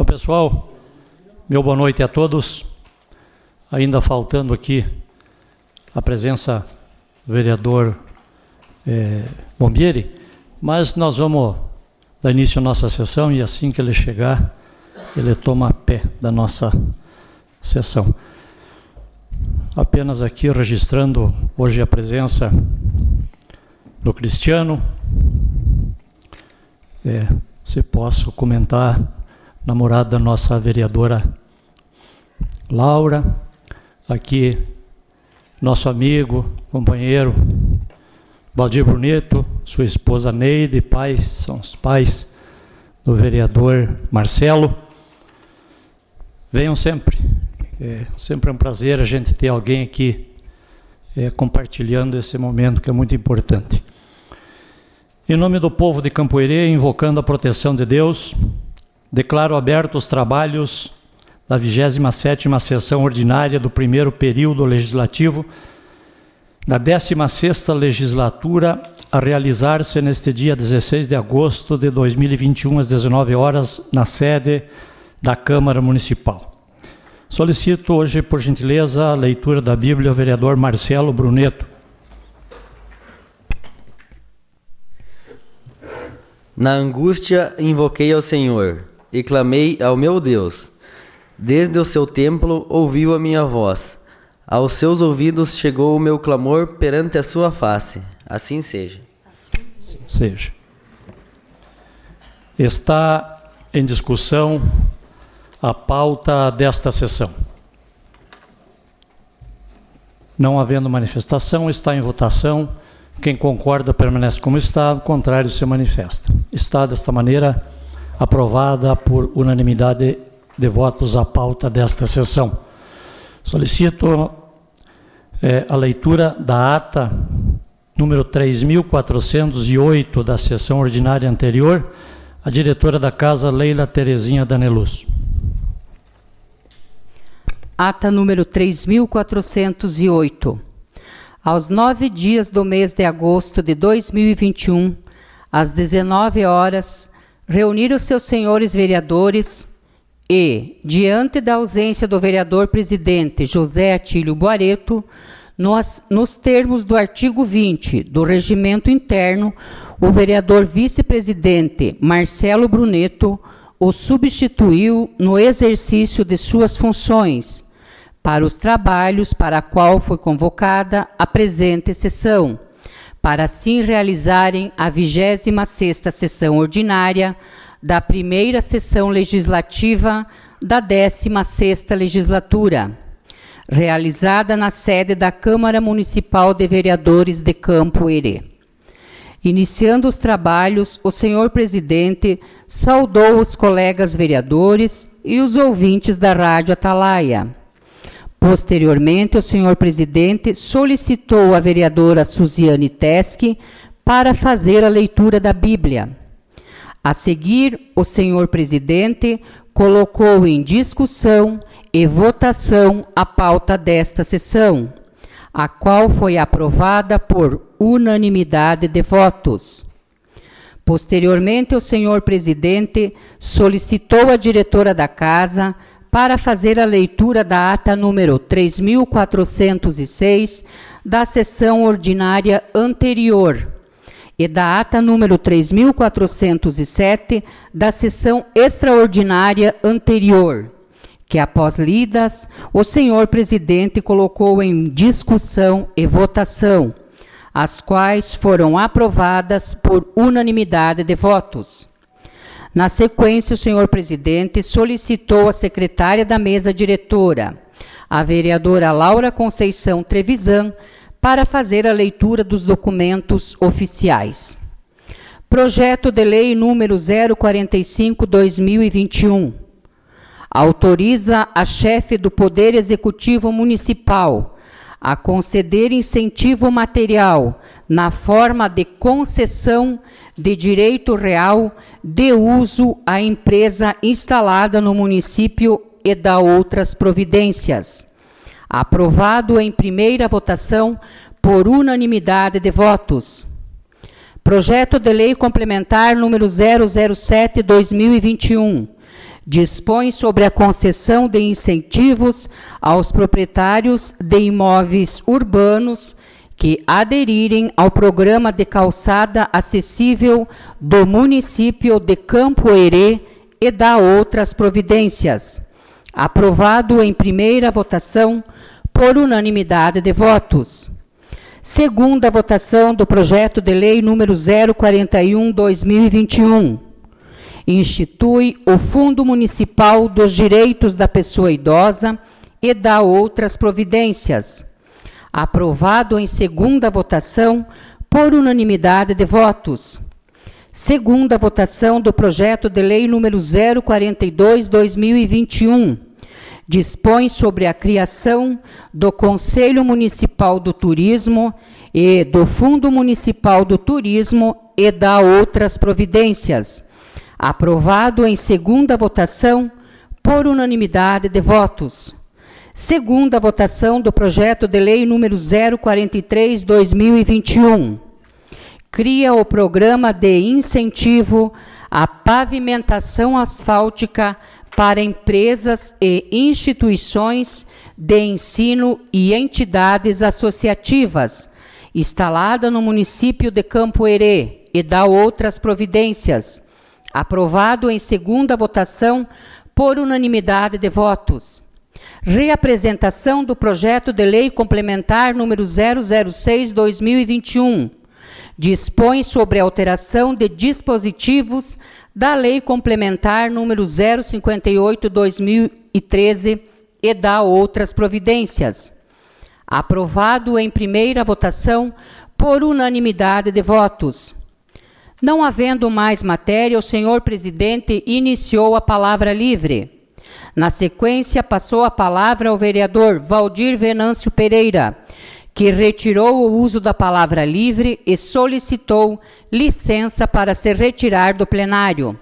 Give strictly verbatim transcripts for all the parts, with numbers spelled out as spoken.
pessoal, meu boa noite a todos. Ainda faltando aqui a presença do vereador é, Bombieri, mas nós vamos dar início à nossa sessão e assim que ele chegar, ele toma pé da nossa sessão. Apenas aqui registrando hoje a presença do Cristiano, é, se posso comentar, namorada da nossa vereadora Laura, aqui nosso amigo, companheiro Valdir Bruneto, sua esposa Neide, pais, são os pais do vereador Marcelo. Venham sempre, é sempre um prazer a gente ter alguém aqui é, compartilhando esse momento que é muito importante. Em nome do povo de Campo Herê, invocando a proteção de Deus, declaro abertos os trabalhos da vigésima sétima sessão ordinária do primeiro período legislativo da décima sexta legislatura, a realizar-se neste dia dezesseis de agosto de dois mil e vinte e um, às dezenove horas, na sede da Câmara Municipal. Solicito hoje, por gentileza, a leitura da Bíblia ao vereador Marcelo Bruneto. Na angústia invoquei ao Senhor, e clamei ao meu Deus. Desde o seu templo ouviu a minha voz. Aos seus ouvidos chegou o meu clamor perante a sua face. Assim seja. Assim seja. Está em discussão a pauta desta sessão. Não havendo manifestação, está em votação. Quem concorda permanece como está, o contrário se manifesta. Está desta maneira aprovada por unanimidade de votos a pauta desta sessão. Solicito é, a leitura da ata número três mil quatrocentos e oito da sessão ordinária anterior, a diretora da Casa, Leila Terezinha Daneluz. Ata número três mil quatrocentos e oito. Aos nove dias do mês de agosto de dois mil e vinte e um, às dezenove horas, reuniram os seus senhores vereadores e, diante da ausência do vereador-presidente José Atílio Boareto, nos, nos termos do artigo vinte do Regimento Interno, o vereador vice-presidente Marcelo Bruneto o substituiu no exercício de suas funções para os trabalhos para a qual foi convocada a presente sessão, para assim realizarem a vigésima sexta sessão ordinária da primeira sessão legislativa da décima sexta legislatura, realizada na sede da Câmara Municipal de Vereadores de Campo Herê. Iniciando os trabalhos, o senhor presidente saudou os colegas vereadores e os ouvintes da Rádio Atalaia. Posteriormente, o senhor presidente solicitou a vereadora Suziane Teschi para fazer a leitura da Bíblia. A seguir, o senhor presidente colocou em discussão e votação a pauta desta sessão, a qual foi aprovada por unanimidade de votos. Posteriormente, o senhor presidente solicitou a diretora da Casa para fazer a leitura da ata número três mil quatrocentos e seis da sessão ordinária anterior e da ata número três mil quatrocentos e sete da sessão extraordinária anterior, que após lidas, o senhor presidente colocou em discussão e votação, as quais foram aprovadas por unanimidade de votos. Na sequência, o senhor presidente solicitou à secretária da mesa diretora, a vereadora Laura Conceição Trevisan, para fazer a leitura dos documentos oficiais. Projeto de lei número zero quarenta e cinco barra dois mil e vinte e um. Autoriza a chefe do Poder Executivo Municipal a conceder incentivo material na forma de concessão de direito real de uso à empresa instalada no município e da outras providências. Aprovado em primeira votação por unanimidade de votos. Projeto de lei complementar número zero zero sete barra dois mil e vinte e um, dispõe sobre a concessão de incentivos aos proprietários de imóveis urbanos que aderirem ao programa de calçada acessível do município de Campo Herê e dá outras providências. Aprovado em primeira votação por unanimidade de votos. Segunda votação do projeto de lei número zero quarenta e um barra dois mil e vinte e um. Institui o Fundo Municipal dos Direitos da Pessoa Idosa e dá outras providências. Aprovado em segunda votação por unanimidade de votos. Segunda votação do projeto de lei número zero quarenta e dois barra dois mil e vinte e um. Dispõe sobre a criação do Conselho Municipal do Turismo e do Fundo Municipal do Turismo e dá outras providências. Aprovado em segunda votação por unanimidade de votos. Segunda votação do projeto de lei número zero quarenta e três barra dois mil e vinte e um. Cria o programa de incentivo à pavimentação asfáltica para empresas e instituições de ensino e entidades associativas, instalada no município de Campo Herê, e dá outras providências. Aprovado em segunda votação por unanimidade de votos. Reapresentação do projeto de lei complementar número zero zero seis barra dois mil e vinte e um. Dispõe sobre a alteração de dispositivos da Lei Complementar número zero cinquenta e oito barra dois mil e treze e dá outras providências. Aprovado em primeira votação por unanimidade de votos. Não havendo mais matéria, o senhor presidente iniciou a palavra livre. Na sequência, passou a palavra ao vereador Valdir Venâncio Pereira, que retirou o uso da palavra livre e solicitou licença para se retirar do plenário.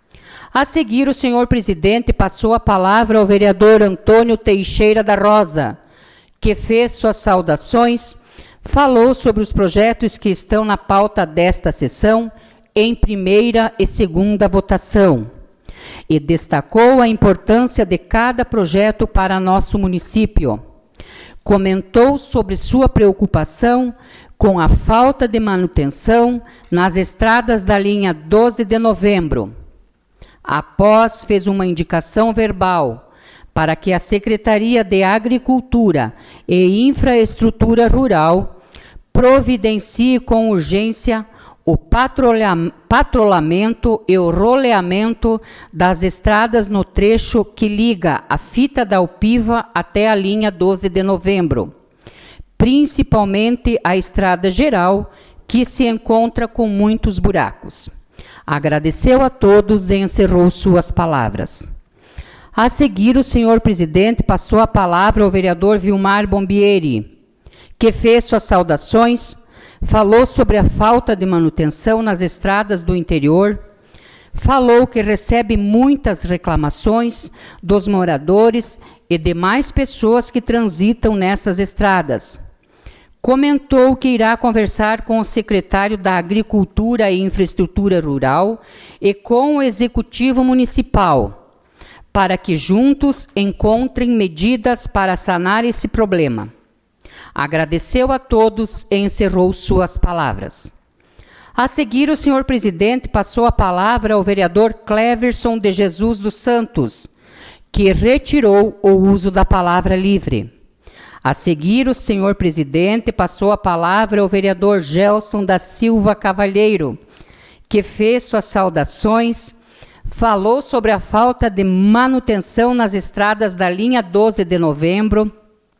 A seguir, o senhor presidente passou a palavra ao vereador Antônio Teixeira da Rosa, que fez suas saudações, falou sobre os projetos que estão na pauta desta sessão, em primeira e segunda votação, e destacou a importância de cada projeto para nosso município. Comentou sobre sua preocupação com a falta de manutenção nas estradas da linha doze de novembro. Após, fez uma indicação verbal para que a Secretaria de Agricultura e Infraestrutura Rural providencie com urgência o patrulhamento e o roleamento das estradas no trecho que liga a fita da Alpiva até a linha doze de novembro, principalmente a estrada geral, que se encontra com muitos buracos. Agradeceu a todos e encerrou suas palavras. A seguir, o senhor presidente passou a palavra ao vereador Vilmar Bombieri, que fez suas saudações, falou sobre a falta de manutenção nas estradas do interior, falou que recebe muitas reclamações dos moradores e demais pessoas que transitam nessas estradas. Comentou que irá conversar com o secretário da Agricultura e Infraestrutura Rural e com o Executivo Municipal, para que juntos encontrem medidas para sanar esse problema. Agradeceu a todos e encerrou suas palavras. A seguir, o senhor presidente passou a palavra ao vereador Cleverson de Jesus dos Santos, que retirou o uso da palavra livre. A seguir, o senhor presidente passou a palavra ao vereador Gelson da Silva Cavalheiro, que fez suas saudações, falou sobre a falta de manutenção nas estradas da linha doze de novembro,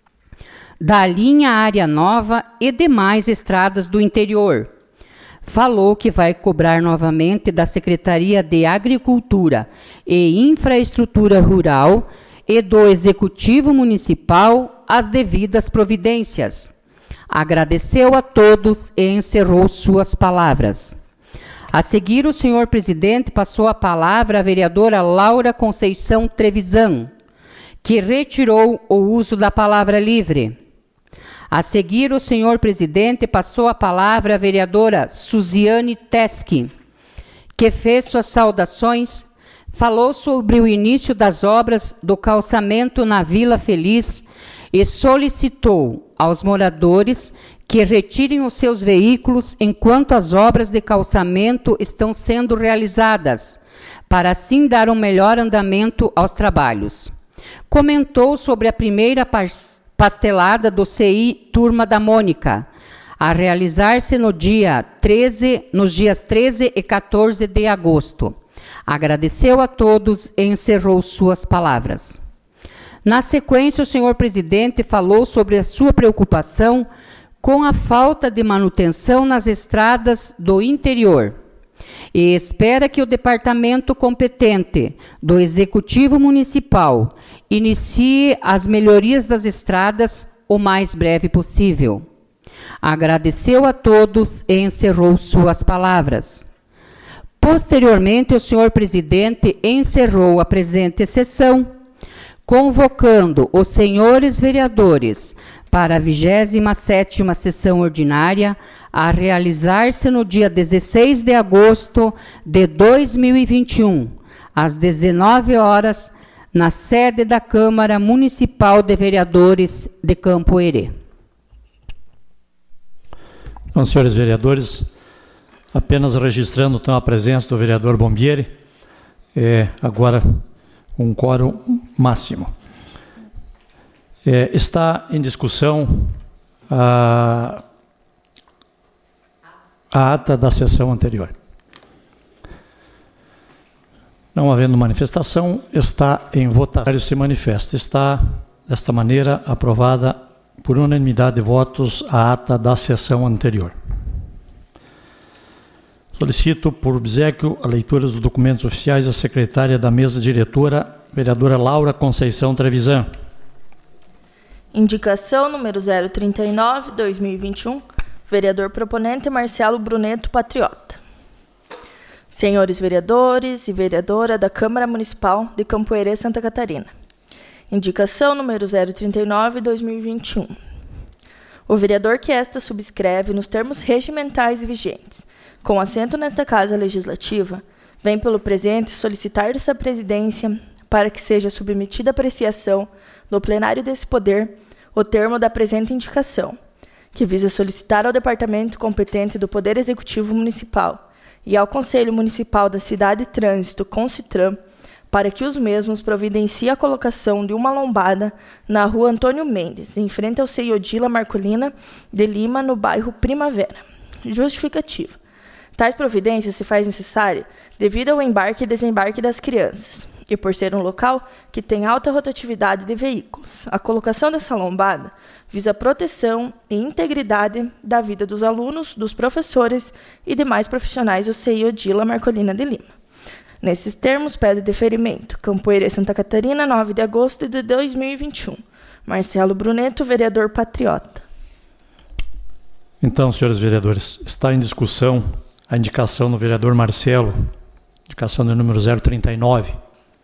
da linha Área Nova e demais estradas do interior. Falou que vai cobrar novamente da Secretaria de Agricultura e Infraestrutura Rural e do Executivo Municipal as devidas providências. Agradeceu a todos e encerrou suas palavras. A seguir, o senhor presidente passou a palavra à vereadora Laura Conceição Trevisan, que retirou o uso da palavra livre. A seguir, o senhor presidente passou a palavra à vereadora Suziane Teske, que fez suas saudações, falou sobre o início das obras do calçamento na Vila Feliz e solicitou aos moradores que retirem os seus veículos enquanto as obras de calçamento estão sendo realizadas, para assim dar um melhor andamento aos trabalhos. Comentou sobre a primeira pastelada do C I Turma da Mônica, a realizar-se no dia treze, nos dias treze e quatorze de agosto. Agradeceu a todos e encerrou suas palavras. Na sequência, o senhor presidente falou sobre a sua preocupação com a falta de manutenção nas estradas do interior e espera que o departamento competente do Executivo Municipal inicie as melhorias das estradas o mais breve possível. Agradeceu a todos e encerrou suas palavras. Posteriormente, o senhor presidente encerrou a presente sessão, convocando os senhores vereadores para a vigésima sétima sessão ordinária, a realizar-se no dia dezesseis de agosto de dois mil e vinte e um, às dezenove horas, na sede da Câmara Municipal de Vereadores de Campo Herê. Então, senhores vereadores, apenas registrando então a presença do vereador Bombieri, é, agora um quórum máximo. É, está em discussão a, a ata da sessão anterior. Não havendo manifestação, está em votação. Se manifesta. Está, desta maneira, aprovada por unanimidade de votos a ata da sessão anterior. Solicito por obséquio a leitura dos documentos oficiais à secretária da mesa diretora, vereadora Laura Conceição Trevisan. Indicação número zero trinta e nove, dois mil e vinte e um, vereador proponente Marcelo Bruneto Patriota. Senhores vereadores e vereadora da Câmara Municipal de Campo Herê, Santa Catarina. Indicação número zero trinta e nove, dois mil e vinte e um. O vereador que esta subscreve nos termos regimentais e vigentes, com assento nesta Casa Legislativa, vem pelo presente solicitar dessa presidência para que seja submetida à apreciação do plenário desse poder o termo da presente indicação, que visa solicitar ao Departamento competente do Poder Executivo Municipal e ao Conselho Municipal da Cidade e Trânsito, Concitran, para que os mesmos providenciem a colocação de uma lombada na rua Antônio Mendes, em frente ao C I Odila Marcolina de Lima, no bairro Primavera. Justificativa. Tais providências se faz necessária devido ao embarque e desembarque das crianças, e por ser um local que tem alta rotatividade de veículos. A colocação dessa lombada visa a proteção e integridade da vida dos alunos, dos professores e demais profissionais do C I Odila Marcolina de Lima. Nesses termos, pede deferimento. Campo Herê, Santa Catarina, nove de agosto de dois mil e vinte e um. Marcelo Bruneto, vereador patriota. Então, senhores vereadores, está em discussão a indicação do vereador Marcelo, indicação do número zero trinta e nove.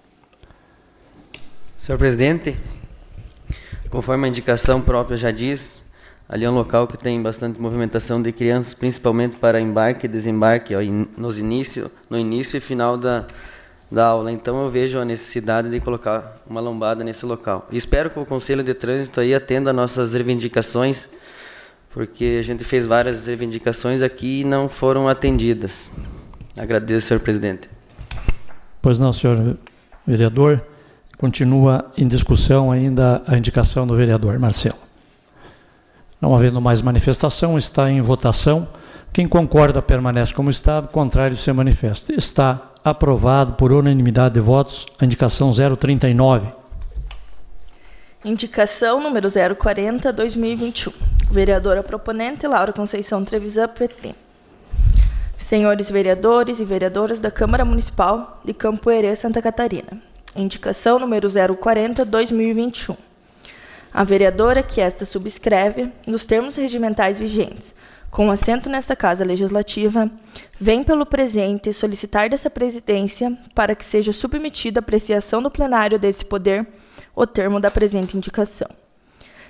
Senhor presidente, conforme a indicação própria já diz, ali é um local que tem bastante movimentação de crianças, principalmente para embarque e desembarque, ó, in, nos início, no início e final da, da aula. Então eu vejo a necessidade de colocar uma lombada nesse local. E espero que o Conselho de Trânsito aí atenda a nossas reivindicações, porque a gente fez várias reivindicações aqui e não foram atendidas. Agradeço, senhor presidente. Pois não, senhor vereador. Continua em discussão ainda a indicação do vereador Marcelo. Não havendo mais manifestação, está em votação. Quem concorda permanece como está, o contrário se manifesta. Está aprovado por unanimidade de votos a indicação zero trinta e nove. Indicação número zero quarenta, dois mil e vinte e um. Vereadora proponente Laura Conceição Trevisan, P T. Senhores vereadores e vereadoras da Câmara Municipal de Campo Herê, Santa Catarina. Indicação número zero quarenta, dois mil e vinte e um. A vereadora que esta subscreve, nos termos regimentais vigentes, com assento nesta Casa Legislativa, vem pelo presente solicitar dessa presidência para que seja submetida à apreciação do plenário desse poder o termo da presente indicação,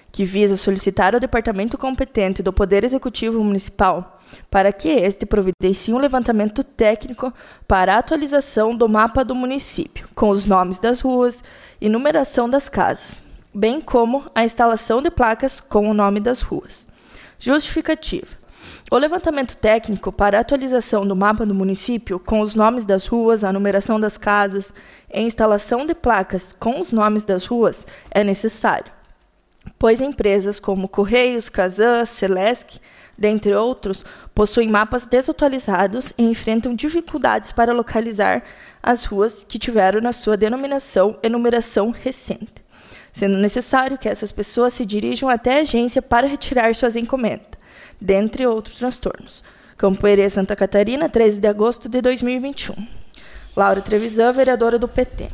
que visa solicitar ao departamento competente do Poder Executivo Municipal para que este providencie um levantamento técnico para a atualização do mapa do município, com os nomes das ruas e numeração das casas, bem como a instalação de placas com o nome das ruas. Justificativa. O levantamento técnico para a atualização do mapa do município, com os nomes das ruas, a numeração das casas e instalação de placas com os nomes das ruas, é necessário, pois empresas como Correios, Casan, Celesc, dentre outros, possuem mapas desatualizados e enfrentam dificuldades para localizar as ruas que tiveram na sua denominação e numeração recente, sendo necessário que essas pessoas se dirijam até a agência para retirar suas encomendas, dentre outros transtornos. Campo Herê, Santa Catarina, treze de agosto de dois mil e vinte e um. Laura Trevisan, vereadora do P T.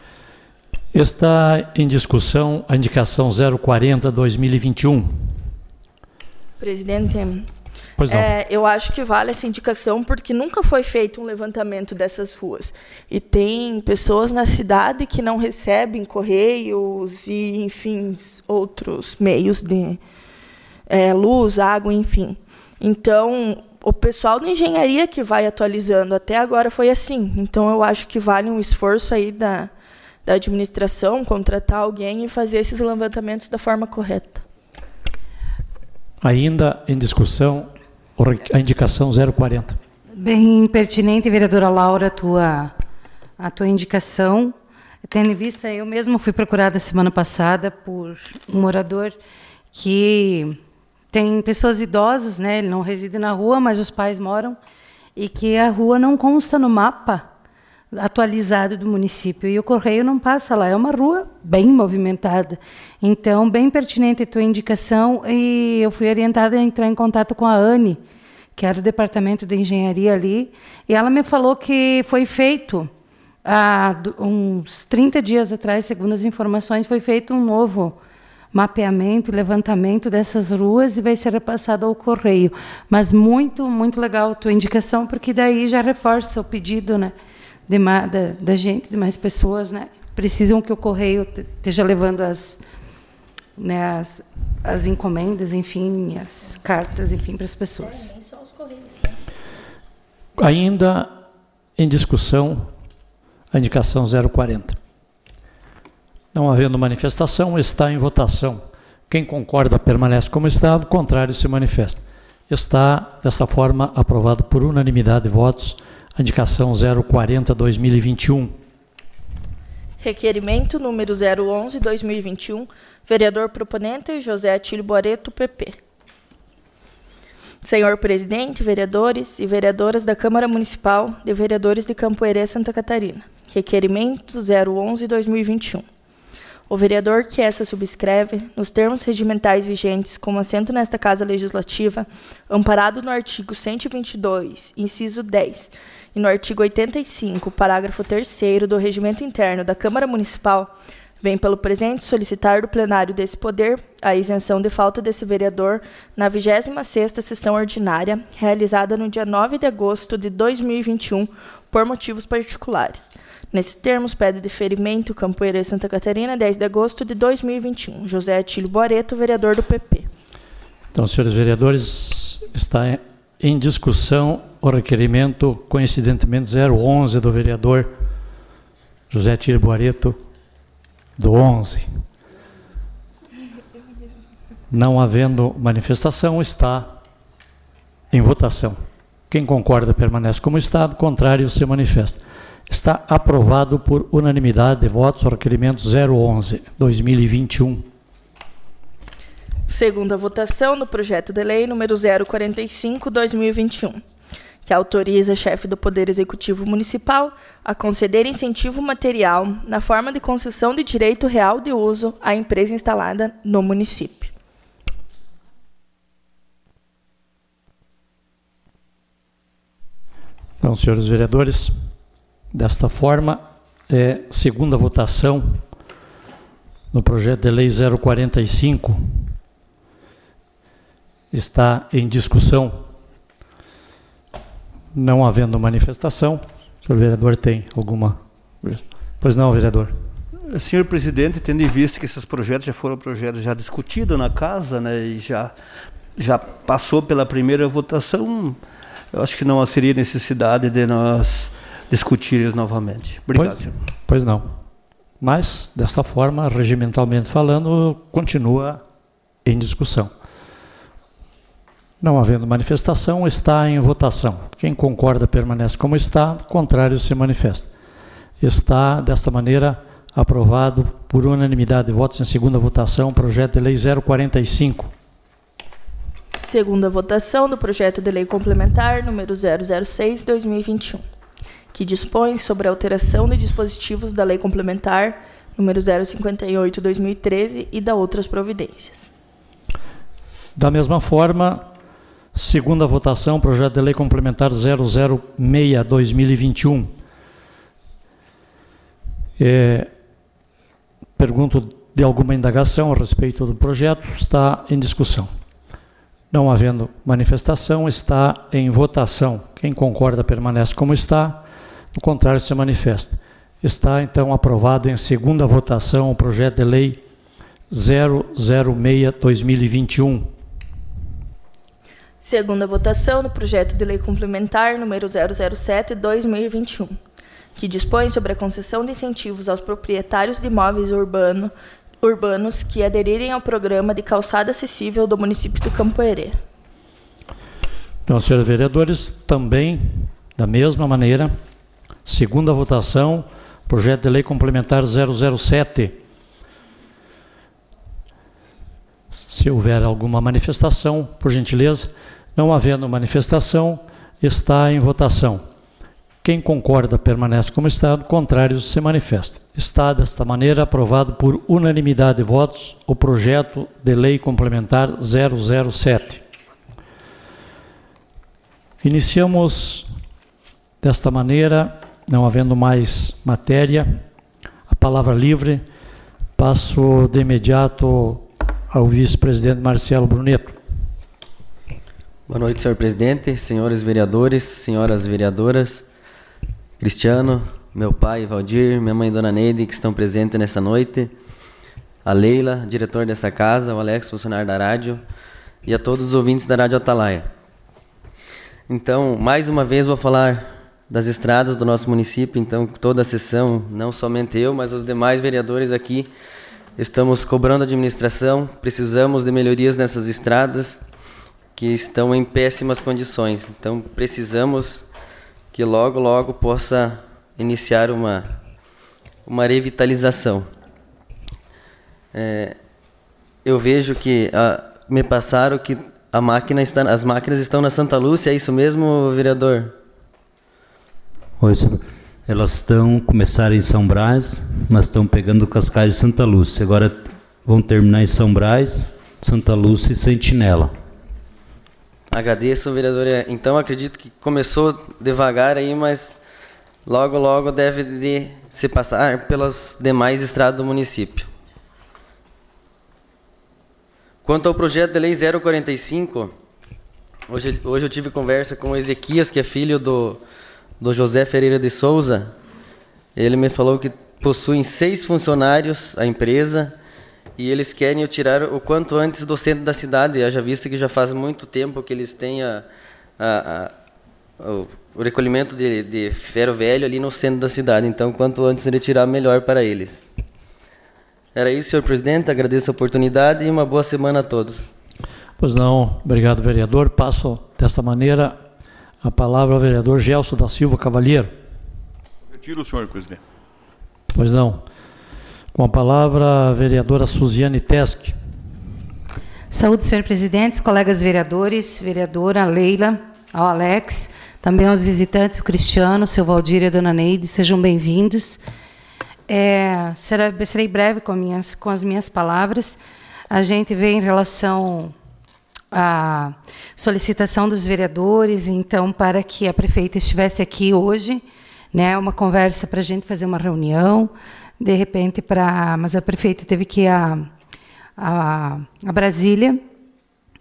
Está em discussão a indicação zero quarenta barra dois mil e vinte e um. Presidente, pois não. É, eu acho que vale essa indicação porque nunca foi feito um levantamento dessas ruas. E tem pessoas na cidade que não recebem correios e, enfim, outros meios de é, luz, água, enfim. Então, o pessoal da engenharia que vai atualizando, até agora foi assim. Então, eu acho que vale um esforço aí da, da administração, contratar alguém e fazer esses levantamentos da forma correta. Ainda em discussão a indicação zero quarenta. Bem pertinente, vereadora Laura, a tua, a tua indicação. Tendo em vista, eu mesmo fui procurada semana passada por um morador que tem pessoas idosas, né? Ele não reside na rua, mas os pais moram, e que a rua não consta no mapa atualizado do município, e o correio não passa lá. É uma rua bem movimentada. Então, bem pertinente a tua indicação, e eu fui orientada a entrar em contato com a Anne, que era do departamento de engenharia ali, e ela me falou que foi feito, há uns trinta dias atrás, segundo as informações, foi feito um novo mapeamento, levantamento dessas ruas, e vai ser repassado ao correio. Mas muito, muito legal a tua indicação, porque daí já reforça o pedido, né? De ma, da, da gente, de mais pessoas, né, precisam que o correio esteja levando as, né, as, as encomendas, enfim, as cartas, enfim, para as pessoas. É, nem só os correios, né? Ainda em discussão a indicação zero quarenta. Não havendo manifestação, está em votação. Quem concorda permanece como está, o contrário se manifesta. Está, dessa forma, aprovado por unanimidade de votos a indicação zero quarenta barra dois mil e vinte e um. Requerimento número zero onze barra dois mil e vinte e um, vereador proponente José Atílio Boareto, P P. Senhor presidente, vereadores e vereadoras da Câmara Municipal de Vereadores de Campo Herê, Santa Catarina. Requerimento zero onze barra dois mil e vinte e um. O vereador que essa subscreve, nos termos regimentais vigentes, como assento nesta Casa Legislativa, amparado no artigo cento e vinte e dois, inciso dez, e no artigo oitenta e cinco, parágrafo terceiro do Regimento Interno da Câmara Municipal, vem pelo presente solicitar do plenário desse poder a isenção de falta desse vereador na vigésima sexta sessão ordinária, realizada no dia nove de agosto de dois mil e vinte e um, por motivos particulares. Nesses termos, pede deferimento Campo Herê, Santa Catarina, dez de agosto de dois mil e vinte e um. José Atílio Boareto, vereador do P P. Então, senhores vereadores, está em discussão o requerimento, coincidentemente, zero onze do vereador José Atílio Boareto, do onze. Não havendo manifestação, está em votação. Quem concorda permanece como está, o contrário se manifesta. Está aprovado por unanimidade de votos o requerimento zero onze barra dois mil e vinte e um. Segunda votação do projeto de lei número zero quarenta e cinco barra dois mil e vinte e um, que autoriza a chefe do Poder Executivo Municipal a conceder incentivo material na forma de concessão de direito real de uso à empresa instalada no município. Então, senhores vereadores, desta forma, é, segunda votação no projeto de lei zero quarenta e cinco está em discussão. Não havendo manifestação, o senhor vereador tem alguma... Pois não, vereador. senhor presidente, tendo em vista que esses projetos já foram projetos já discutidos na casa, né, e já, já passou pela primeira votação, eu acho que não seria necessidade de nós discutirmos novamente. Obrigado, pois, senhor. Pois não. Mas, desta forma, regimentalmente falando, continua em discussão. Não havendo manifestação, está em votação. Quem concorda permanece como está, o contrário se manifesta. Está, desta maneira, aprovado por unanimidade de votos em segunda votação o projeto de lei zero quarenta e cinco. Segunda votação do projeto de lei complementar número zero zero seis barra dois mil e vinte e um, que dispõe sobre a alteração de dispositivos da lei complementar número zero cinquenta e oito barra dois mil e treze e da outras providências. Da mesma forma, segunda votação, projeto de lei complementar zero zero seis barra dois mil e vinte e um. É, pergunto de alguma indagação a respeito do projeto, está em discussão. Não havendo manifestação, está em votação. Quem concorda permanece como está, o contrário se manifesta. Está, então, aprovado em segunda votação o projeto de lei zero zero seis barra dois mil e vinte e um. Segunda votação do projeto de lei complementar número zero zero sete barra dois mil e vinte e um, que dispõe sobre a concessão de incentivos aos proprietários de imóveis urbano, urbanos que aderirem ao programa de calçada acessível do município de Campoerê. Então, senhores vereadores, também, da mesma maneira, segunda votação, projeto de lei complementar zero zero sete. Se houver alguma manifestação, por gentileza, não havendo manifestação, está em votação. Quem concorda permanece como está, o contrário se manifesta. Está, desta maneira, aprovado por unanimidade de votos o projeto de lei complementar zero zero sete. Iniciamos desta maneira, não havendo mais matéria, a palavra livre, passo de imediato ao vice-presidente Marcelo Brunetto. Boa noite, senhor presidente, senhores vereadores, senhoras vereadoras, Cristiano, meu pai, Valdir, minha mãe, Dona Neide, que estão presentes nessa noite, a Leila, diretor dessa casa, o Alex, funcionário da rádio, e a todos os ouvintes da Rádio Atalaia. Então, mais uma vez vou falar das estradas do nosso município, então toda a sessão, não somente eu, mas os demais vereadores aqui, estamos cobrando a administração, precisamos de melhorias nessas estradas que estão em péssimas condições, então precisamos que logo, logo possa iniciar uma, uma revitalização. É, eu vejo que, a, me passaram que a máquina está, as máquinas estão na Santa Lúcia, é isso mesmo, vereador? Oi, senhor. Elas estão, começaram em São Brás, mas estão pegando Cascais de Santa Lúcia. Agora vão terminar em São Brás, Santa Lúcia e Sentinela. Agradeço, vereador. Então, acredito que começou devagar aí, mas logo, logo deve de se passar pelas demais estradas do município. Quanto ao projeto de lei zero quarenta e cinco, hoje, hoje eu tive conversa com o Ezequias, que é filho do, do José Ferreira de Souza. Ele me falou que possuem seis funcionários a empresa, e eles querem tirar o quanto antes do centro da cidade, haja visto que já faz muito tempo que eles têm a, a, a, o, o recolhimento de, de ferro velho ali no centro da cidade. Então, quanto antes retirar, melhor para eles. Era isso, senhor presidente. Agradeço a oportunidade e uma boa semana a todos. Pois não, obrigado, vereador. Passo, desta maneira, a palavra ao vereador Gelson da Silva Cavalheiro. Retiro, senhor presidente. Pois não. Com a palavra, a vereadora Suziane Teske. Saúde, senhor presidente, colegas vereadores, vereadora Leila, ao Alex, também aos visitantes, o Cristiano, o seu Valdir e a dona Neide, sejam bem-vindos. É, será, serei breve com, minhas, com as minhas palavras. A gente vê em relação à solicitação dos vereadores, então, para que a prefeita estivesse aqui hoje, né, uma conversa para a gente fazer uma reunião, de repente, para, mas a prefeita teve que ir a, a, a Brasília.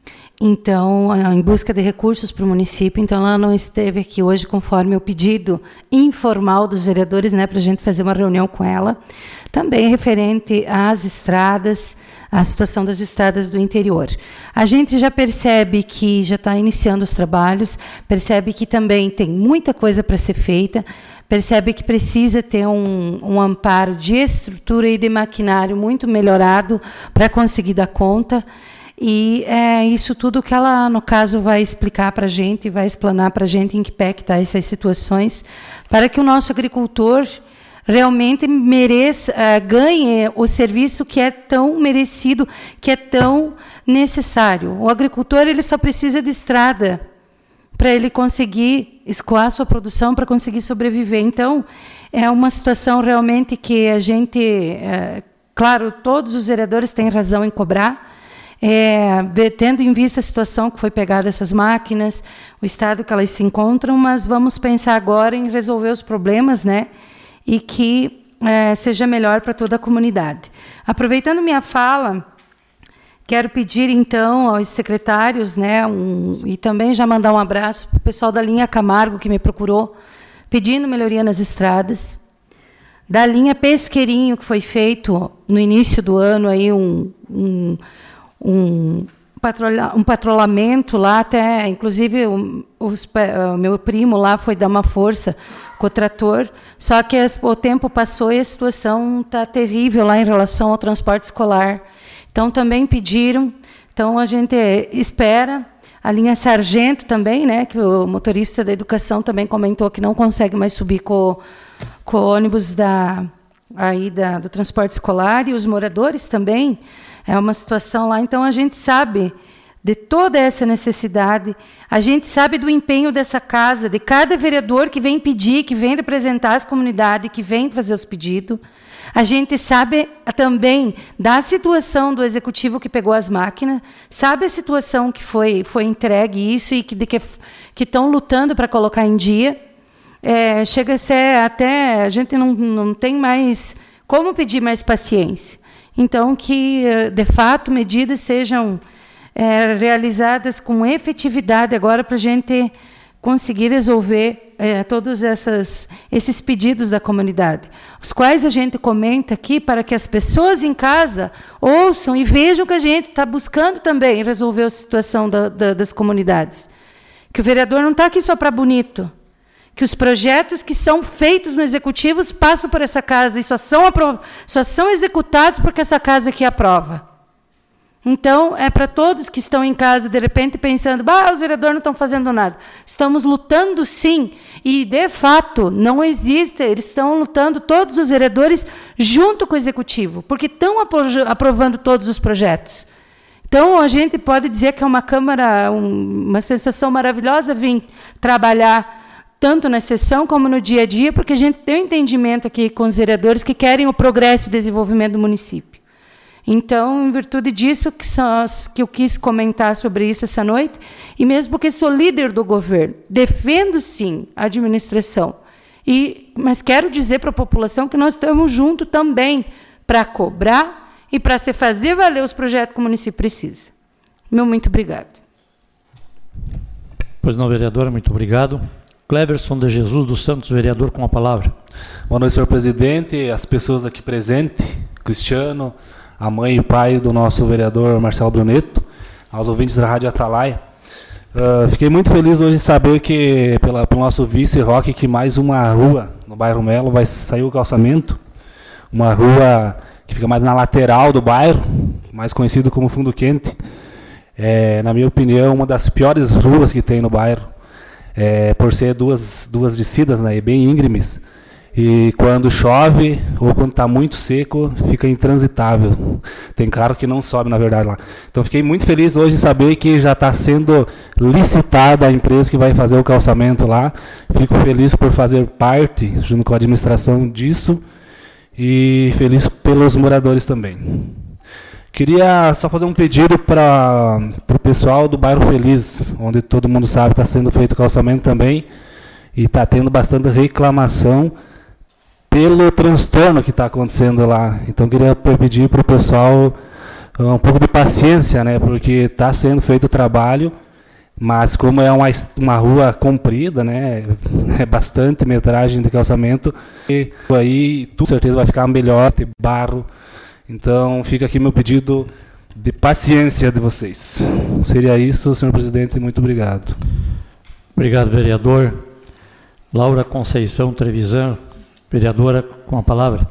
Então, em busca de recursos para o município, então ela não esteve aqui hoje conforme o pedido informal dos vereadores, né, para a gente fazer uma reunião com ela, também referente às estradas, à situação das estradas do interior. A gente já percebe que já está iniciando os trabalhos, percebe que também tem muita coisa para ser feita, percebe que precisa ter um, um amparo de estrutura e de maquinário muito melhorado para conseguir dar conta. E é isso tudo que ela, no caso, vai explicar para a gente, vai explanar para a gente em que pé que estão essas situações, para que o nosso agricultor realmente mereça, uh, ganhe o serviço que é tão merecido, que é tão necessário. O agricultor ele só precisa de estrada para ele conseguir escoar sua produção, para conseguir sobreviver. Então, é uma situação realmente que a gente, uh, claro, todos os vereadores têm razão em cobrar, É, tendo em vista a situação que foi pegada essas máquinas, o estado que elas se encontram, mas vamos pensar agora em resolver os problemas, né, e que é, seja melhor para toda a comunidade. Aproveitando minha fala, quero pedir então aos secretários, né, um, e também já mandar um abraço para o pessoal da linha Camargo que me procurou, pedindo melhoria nas estradas, da linha Pesqueirinho que foi feito no início do ano aí um, um Um, patrulha, um patrulhamento lá, até, inclusive, o, os, o meu primo lá foi dar uma força com o trator, só que as, o tempo passou e a situação está terrível lá em relação ao transporte escolar. Então, também pediram, então a gente espera, a linha Sargento também, né, que o motorista da educação também comentou que não consegue mais subir com, com o ônibus da, aí da, do transporte escolar, e os moradores também. É uma situação lá, então a gente sabe de toda essa necessidade, a gente sabe do empenho dessa casa, de cada vereador que vem pedir, que vem representar as comunidades, que vem fazer os pedidos. A gente sabe também da situação do executivo que pegou as máquinas, sabe a situação que foi, foi entregue isso e que, de que, que estão lutando para colocar em dia. É, chega a ser até, a gente não, não tem mais como pedir mais paciência. Então, que, de fato, medidas sejam é, realizadas com efetividade agora para a gente conseguir resolver é, todos essas, esses pedidos da comunidade, os quais a gente comenta aqui para que as pessoas em casa ouçam e vejam que a gente está buscando também resolver a situação da, da, das comunidades. Que o vereador não está aqui só para bonito, que os projetos que são feitos no Executivo passam por essa casa e só são, só são executados porque essa casa aqui aprova. Então, é para todos que estão em casa, de repente, pensando, bah, os vereadores não estão fazendo nada. Estamos lutando, sim, e, de fato, não existe, eles estão lutando, todos os vereadores, junto com o Executivo, porque estão aprovando todos os projetos. Então, a gente pode dizer que é uma Câmara, um, uma sensação maravilhosa vir trabalhar tanto na sessão como no dia a dia, porque a gente tem um entendimento aqui com os vereadores que querem o progresso e o desenvolvimento do município. Então, em virtude disso, que, são as, que eu quis comentar sobre isso essa noite, e mesmo porque sou líder do governo, defendo, sim, a administração, e, mas quero dizer para a população que nós estamos juntos também para cobrar e para se fazer valer os projetos que o município precisa. Meu muito obrigado. Pois não, vereadora, muito obrigado. Cleverson de Jesus dos Santos, vereador, com a palavra. Boa noite, senhor presidente, as pessoas aqui presentes, Cristiano, a mãe e o pai do nosso vereador Marcelo Bruneto, aos ouvintes da Rádio Atalaia. Uh, fiquei muito feliz hoje em saber que, pela, pelo nosso vice Roque, que mais uma rua no bairro Melo vai sair o calçamento, uma rua que fica mais na lateral do bairro, mais conhecido como Fundo Quente. É, na minha opinião, uma das piores ruas que tem no bairro. É, por ser duas, duas descidas, né, bem íngremes, e quando chove ou quando está muito seco, fica intransitável. Tem carro que não sobe, na verdade, lá. Então, fiquei muito feliz hoje em saber que já está sendo licitada a empresa que vai fazer o calçamento lá. Fico feliz por fazer parte, junto com a administração, disso, e feliz pelos moradores também. Queria só fazer um pedido para o pessoal do bairro Feliz, onde todo mundo sabe está sendo feito calçamento também, e está tendo bastante reclamação pelo transtorno que está acontecendo lá. Então, queria pedir para o pessoal um pouco de paciência, né? Porque está sendo feito o trabalho, mas como é uma, uma rua comprida, né? É bastante metragem de calçamento, e aí tudo com certeza vai ficar melhor, ter barro. Então fica aqui meu pedido de paciência de vocês. Seria isso, senhor presidente, muito obrigado. Obrigado, vereador. Laura Conceição Trevisan, vereadora, com a palavra.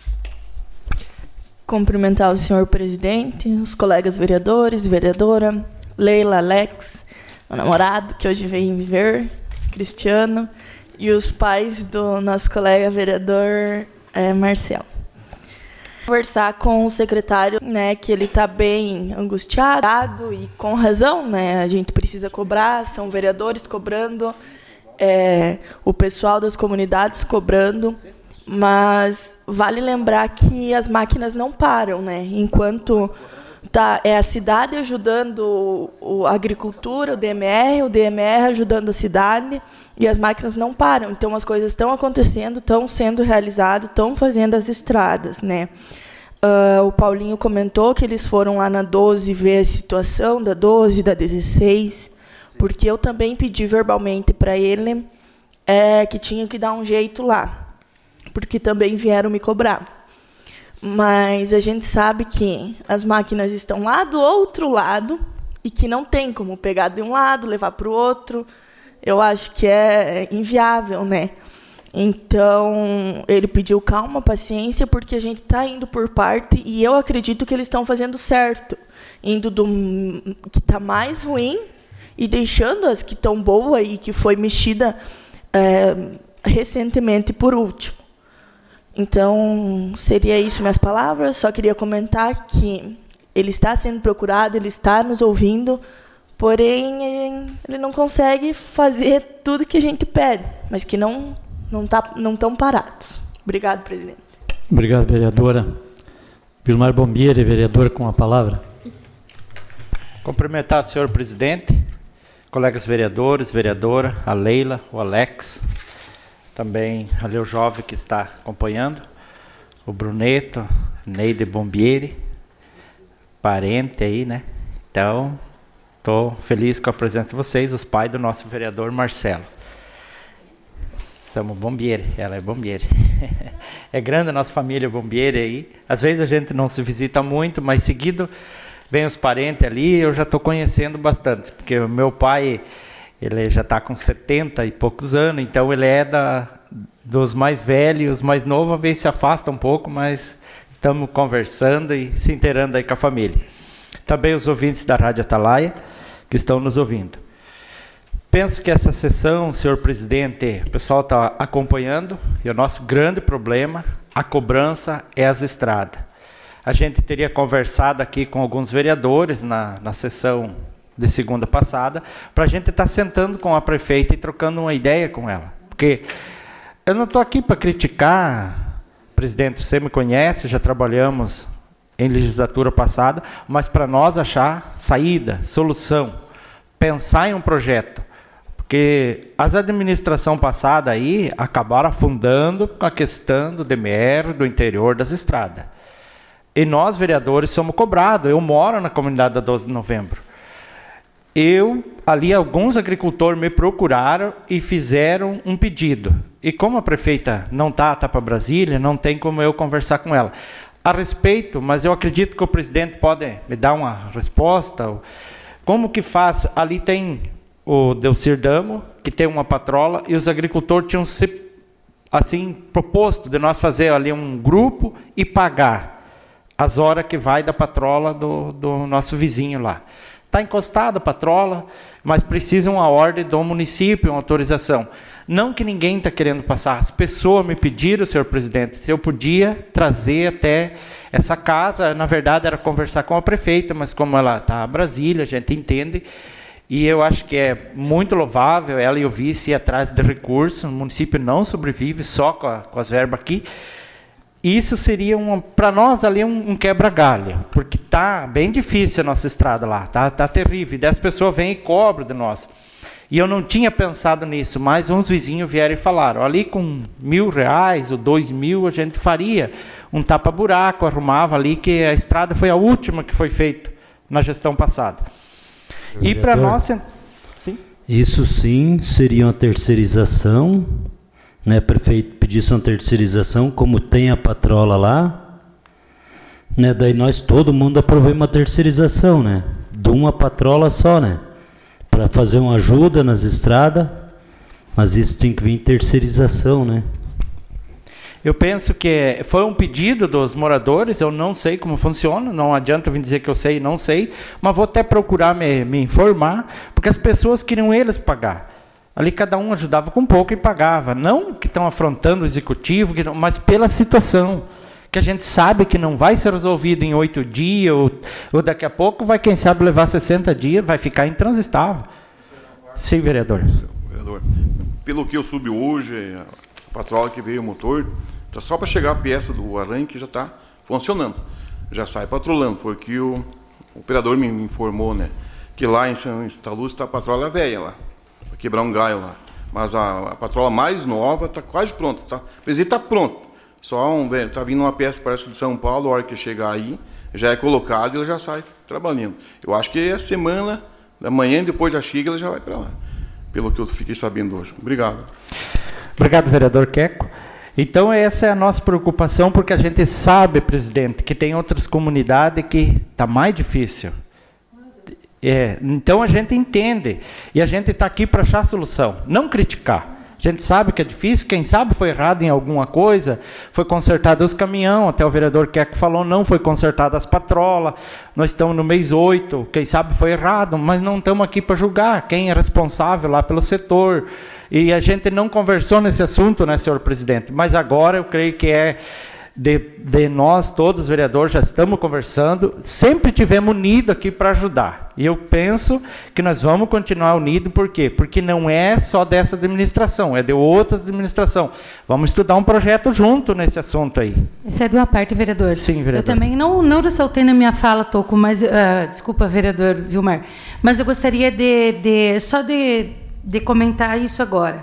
Cumprimentar o senhor presidente, os colegas vereadores, vereadora, Leila, Alex, meu namorado, que hoje veio me ver, Cristiano, e os pais do nosso colega vereador é, Marcelo. Conversar com o secretário, né, que ele está bem angustiado e com razão, né, a gente precisa cobrar, são vereadores cobrando, é, o pessoal das comunidades cobrando, mas vale lembrar que as máquinas não param, né, enquanto tá, é a cidade ajudando o, a agricultura, o D M R, o D M R ajudando a cidade, e as máquinas não param. Então, as coisas estão acontecendo, estão sendo realizadas, estão fazendo as estradas, né? Uh, o Paulinho comentou que eles foram lá na doze ver a situação da doze, da dezesseis, porque eu também pedi verbalmente para ele é, que tinha que dar um jeito lá, porque também vieram me cobrar. Mas a gente sabe que as máquinas estão lá do outro lado e que não tem como pegar de um lado, levar para o outro. Eu acho que é inviável, né? Então, ele pediu calma, paciência, porque a gente está indo por parte, e eu acredito que eles estão fazendo certo, indo do que está mais ruim e deixando as que estão boas e que foi mexida é, recentemente por último. Então, seria isso minhas palavras. Só queria comentar que ele está sendo procurado, ele está nos ouvindo, porém, ele não consegue fazer tudo que a gente pede, mas que não não tá, não estão parados. Obrigado, presidente. Obrigado, vereadora. Vilmar Bombieri, vereador, com a palavra. Cumprimentar o senhor presidente, colegas vereadores, vereadora, a Leila, o Alex, também ali o jovem que está acompanhando, o Bruneto, Neide Bombieri, parente aí, né? Então, estou feliz com a presença de vocês, os pais do nosso vereador Marcelo. Somos Bombieri, ela é Bombieri. É grande a nossa família Bombieri aí. Às vezes a gente não se visita muito, mas seguido vem os parentes ali, eu já estou conhecendo bastante, porque o meu pai, ele já está com setenta e poucos anos, então ele é da, dos mais velhos, os mais novos, às vezes se afasta um pouco, mas estamos conversando e se inteirando aí com a família. Também os ouvintes da Rádio Atalaia, que estão nos ouvindo. Penso que essa sessão, senhor presidente, o pessoal está acompanhando, e o nosso grande problema, a cobrança, é as estradas. A gente teria conversado aqui com alguns vereadores na, na sessão de segunda passada, para a gente estar tá sentando com a prefeita e trocando uma ideia com ela. Porque eu não estou aqui para criticar, presidente, você me conhece, já trabalhamos em legislatura passada, mas para nós achar saída, solução, pensar em um projeto. Porque as administrações passadas aí acabaram afundando com a questão do D M R, do interior das estradas. E nós, vereadores, somos cobrados. Eu moro na comunidade da doze de novembro. Eu, ali, alguns agricultores me procuraram e fizeram um pedido. E como a prefeita não está, está para Brasília, não tem como eu conversar com ela. A respeito, mas eu acredito que o presidente pode me dar uma resposta. Como que faz? Ali tem o Delcir Damo, que tem uma patrola, e os agricultores tinham se, assim, proposto de nós fazer ali um grupo e pagar as horas que vai da patrola do, do nosso vizinho lá. Está encostada a patrola, mas precisa uma ordem do município, uma autorização. Não que ninguém está querendo passar. As pessoas me pediram, senhor presidente, se eu podia trazer até essa casa. Na verdade, era conversar com a prefeita, mas como ela está em Brasília, a gente entende. E eu acho que é muito louvável ela e o vice ir atrás de recursos. O município não sobrevive só com, a, com as verbas aqui. Isso seria, para nós, ali um, um quebra-galho, porque está bem difícil a nossa estrada lá, está tá terrível. E dez pessoas vêm e cobram de nós. E eu não tinha pensado nisso, mas uns vizinhos vieram e falaram, ali com mil reais ou dois mil a gente faria um tapa-buraco, arrumava ali, que a estrada foi a última que foi feita na gestão passada. E para nós... Sim? Isso sim seria uma terceirização, né? Prefeito pedisse uma terceirização, como tem a patrola lá, né? Daí nós, todo mundo aprovou uma terceirização, né? De uma patrola só, né? Para fazer uma ajuda nas estradas, mas isso tem que vir em terceirização, né? Eu penso que foi um pedido dos moradores, eu não sei como funciona, não adianta vir dizer que eu sei, não sei, mas vou até procurar me, me informar, porque as pessoas queriam eles pagar. Ali cada um ajudava com pouco e pagava, não que estão afrontando o executivo, que não, mas pela situação, que a gente sabe que não vai ser resolvido em oito dias, ou, ou daqui a pouco vai, quem sabe, levar sessenta dias, vai ficar intransistável. Sim, vereador. Vereador, pelo que eu subi hoje, a patrola que veio o motor, tá só para chegar a peça do arranque já está funcionando, já sai patrolando, porque o, o operador me informou, né, que lá em São Lúcio está a patrola velha lá, para quebrar um galho lá, mas a, a patrola mais nova está quase pronta, tá? O presídio está pronto. Só um, tá vindo uma peça, parece que de São Paulo, a hora que chegar aí, já é colocado e ele já sai trabalhando. Eu acho que é a semana, da manhã, depois já chega, ele já vai para lá, pelo que eu fiquei sabendo hoje. Obrigado. Obrigado, vereador Queco. Então, essa é a nossa preocupação, porque a gente sabe, presidente, que tem outras comunidades que está mais difícil. É, então, a gente entende, e a gente está aqui para achar solução, não criticar. A gente sabe que é difícil, quem sabe foi errado em alguma coisa, foi consertado os caminhão, até o vereador Queco falou, não foi consertado as patrolas, nós estamos no mês oito, quem sabe foi errado, mas não estamos aqui para julgar quem é responsável lá pelo setor. E a gente não conversou nesse assunto, né, senhor presidente, mas agora eu creio que é de, de nós todos, vereadores, já estamos conversando, sempre tivemos unidos aqui para ajudar. E eu penso que nós vamos continuar unidos, por quê? Porque não é só dessa administração, é de outras administrações. Vamos estudar um projeto junto nesse assunto aí. Isso é de uma parte, vereador. Sim, vereador. Eu também não, não ressaltei na minha fala, Toco, mas, uh, desculpa, vereador Vilmar, mas eu gostaria de, de só de, de comentar isso agora.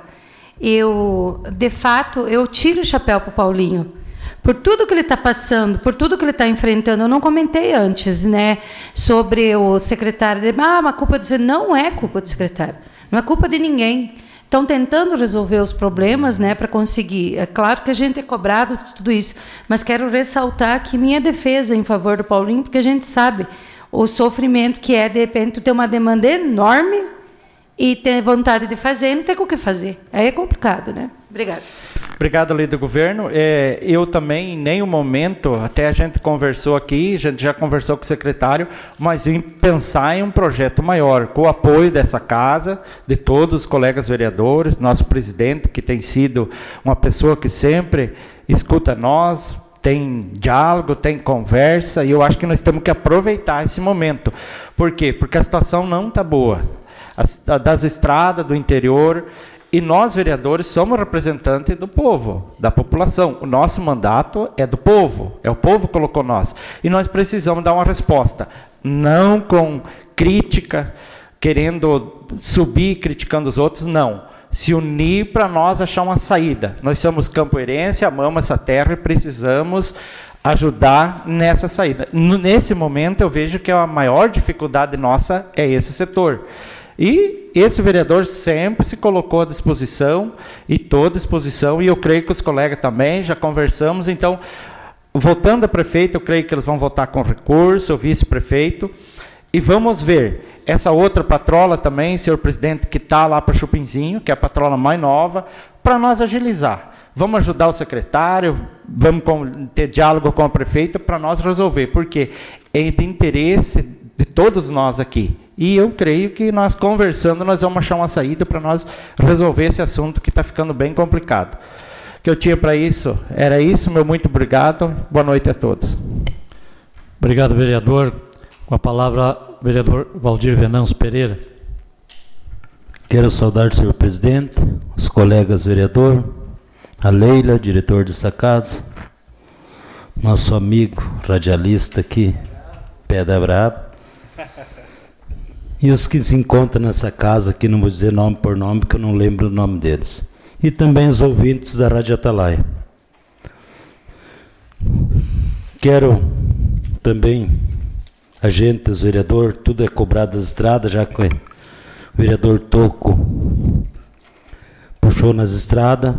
Eu, de fato, eu tiro o chapéu para o Paulinho, por tudo que ele está passando, por tudo que ele está enfrentando. Eu não comentei antes, né, sobre o secretário. De, ah, uma culpa do não é culpa do secretário, não é culpa de ninguém. Estão tentando resolver os problemas, né, para conseguir. É claro que a gente é cobrado de tudo isso, mas quero ressaltar que minha defesa em favor do Paulinho, porque a gente sabe o sofrimento que é, de repente, ter uma demanda enorme e ter vontade de fazer e não ter o que fazer. Aí é complicado, né? Obrigada. Obrigado, líder do governo. É, eu também, em nenhum momento, até a gente conversou aqui, a gente já conversou com o secretário, mas em pensar em um projeto maior, com o apoio dessa casa, de todos os colegas vereadores, nosso presidente, que tem sido uma pessoa que sempre escuta nós, tem diálogo, tem conversa, e eu acho que nós temos que aproveitar esse momento. Por quê? Porque a situação não está boa. As, das estradas do interior, e nós, vereadores, somos representantes do povo, da população. O nosso mandato é do povo, é o povo que colocou nós. E nós precisamos dar uma resposta, não com crítica, querendo subir, criticando os outros, não. Se unir para nós achar uma saída. Nós somos campoeirense, amamos essa terra e precisamos ajudar nessa saída. Nesse momento, eu vejo que a maior dificuldade nossa é esse setor. E esse vereador sempre se colocou à disposição, e toda disposição, e eu creio que os colegas também, já conversamos. Então, votando a prefeito, eu creio que eles vão votar com recurso, o vice-prefeito, e vamos ver essa outra patrola também, senhor presidente, que está lá para Chupinzinho, que é a patrola mais nova, para nós agilizar. Vamos ajudar o secretário, vamos ter diálogo com a prefeita para nós resolver, porque é de interesse de todos nós aqui. E eu creio que nós conversando, nós vamos achar uma saída para nós resolver esse assunto que está ficando bem complicado. O que eu tinha para isso, era isso, meu muito obrigado, boa noite a todos. Obrigado, vereador. Com a palavra, vereador Valdir Venâncio Pereira. Quero saudar o senhor presidente, os colegas vereador, a Leila, diretor de Sacados, nosso amigo radialista aqui, Pedra Braba. E os que se encontram nessa casa, aqui não vou dizer nome por nome, porque eu não lembro o nome deles. E também os ouvintes da Rádio Atalaia. Quero também, a gente, os vereadores, tudo é cobrado das estradas, já que o vereador Toco puxou nas estradas.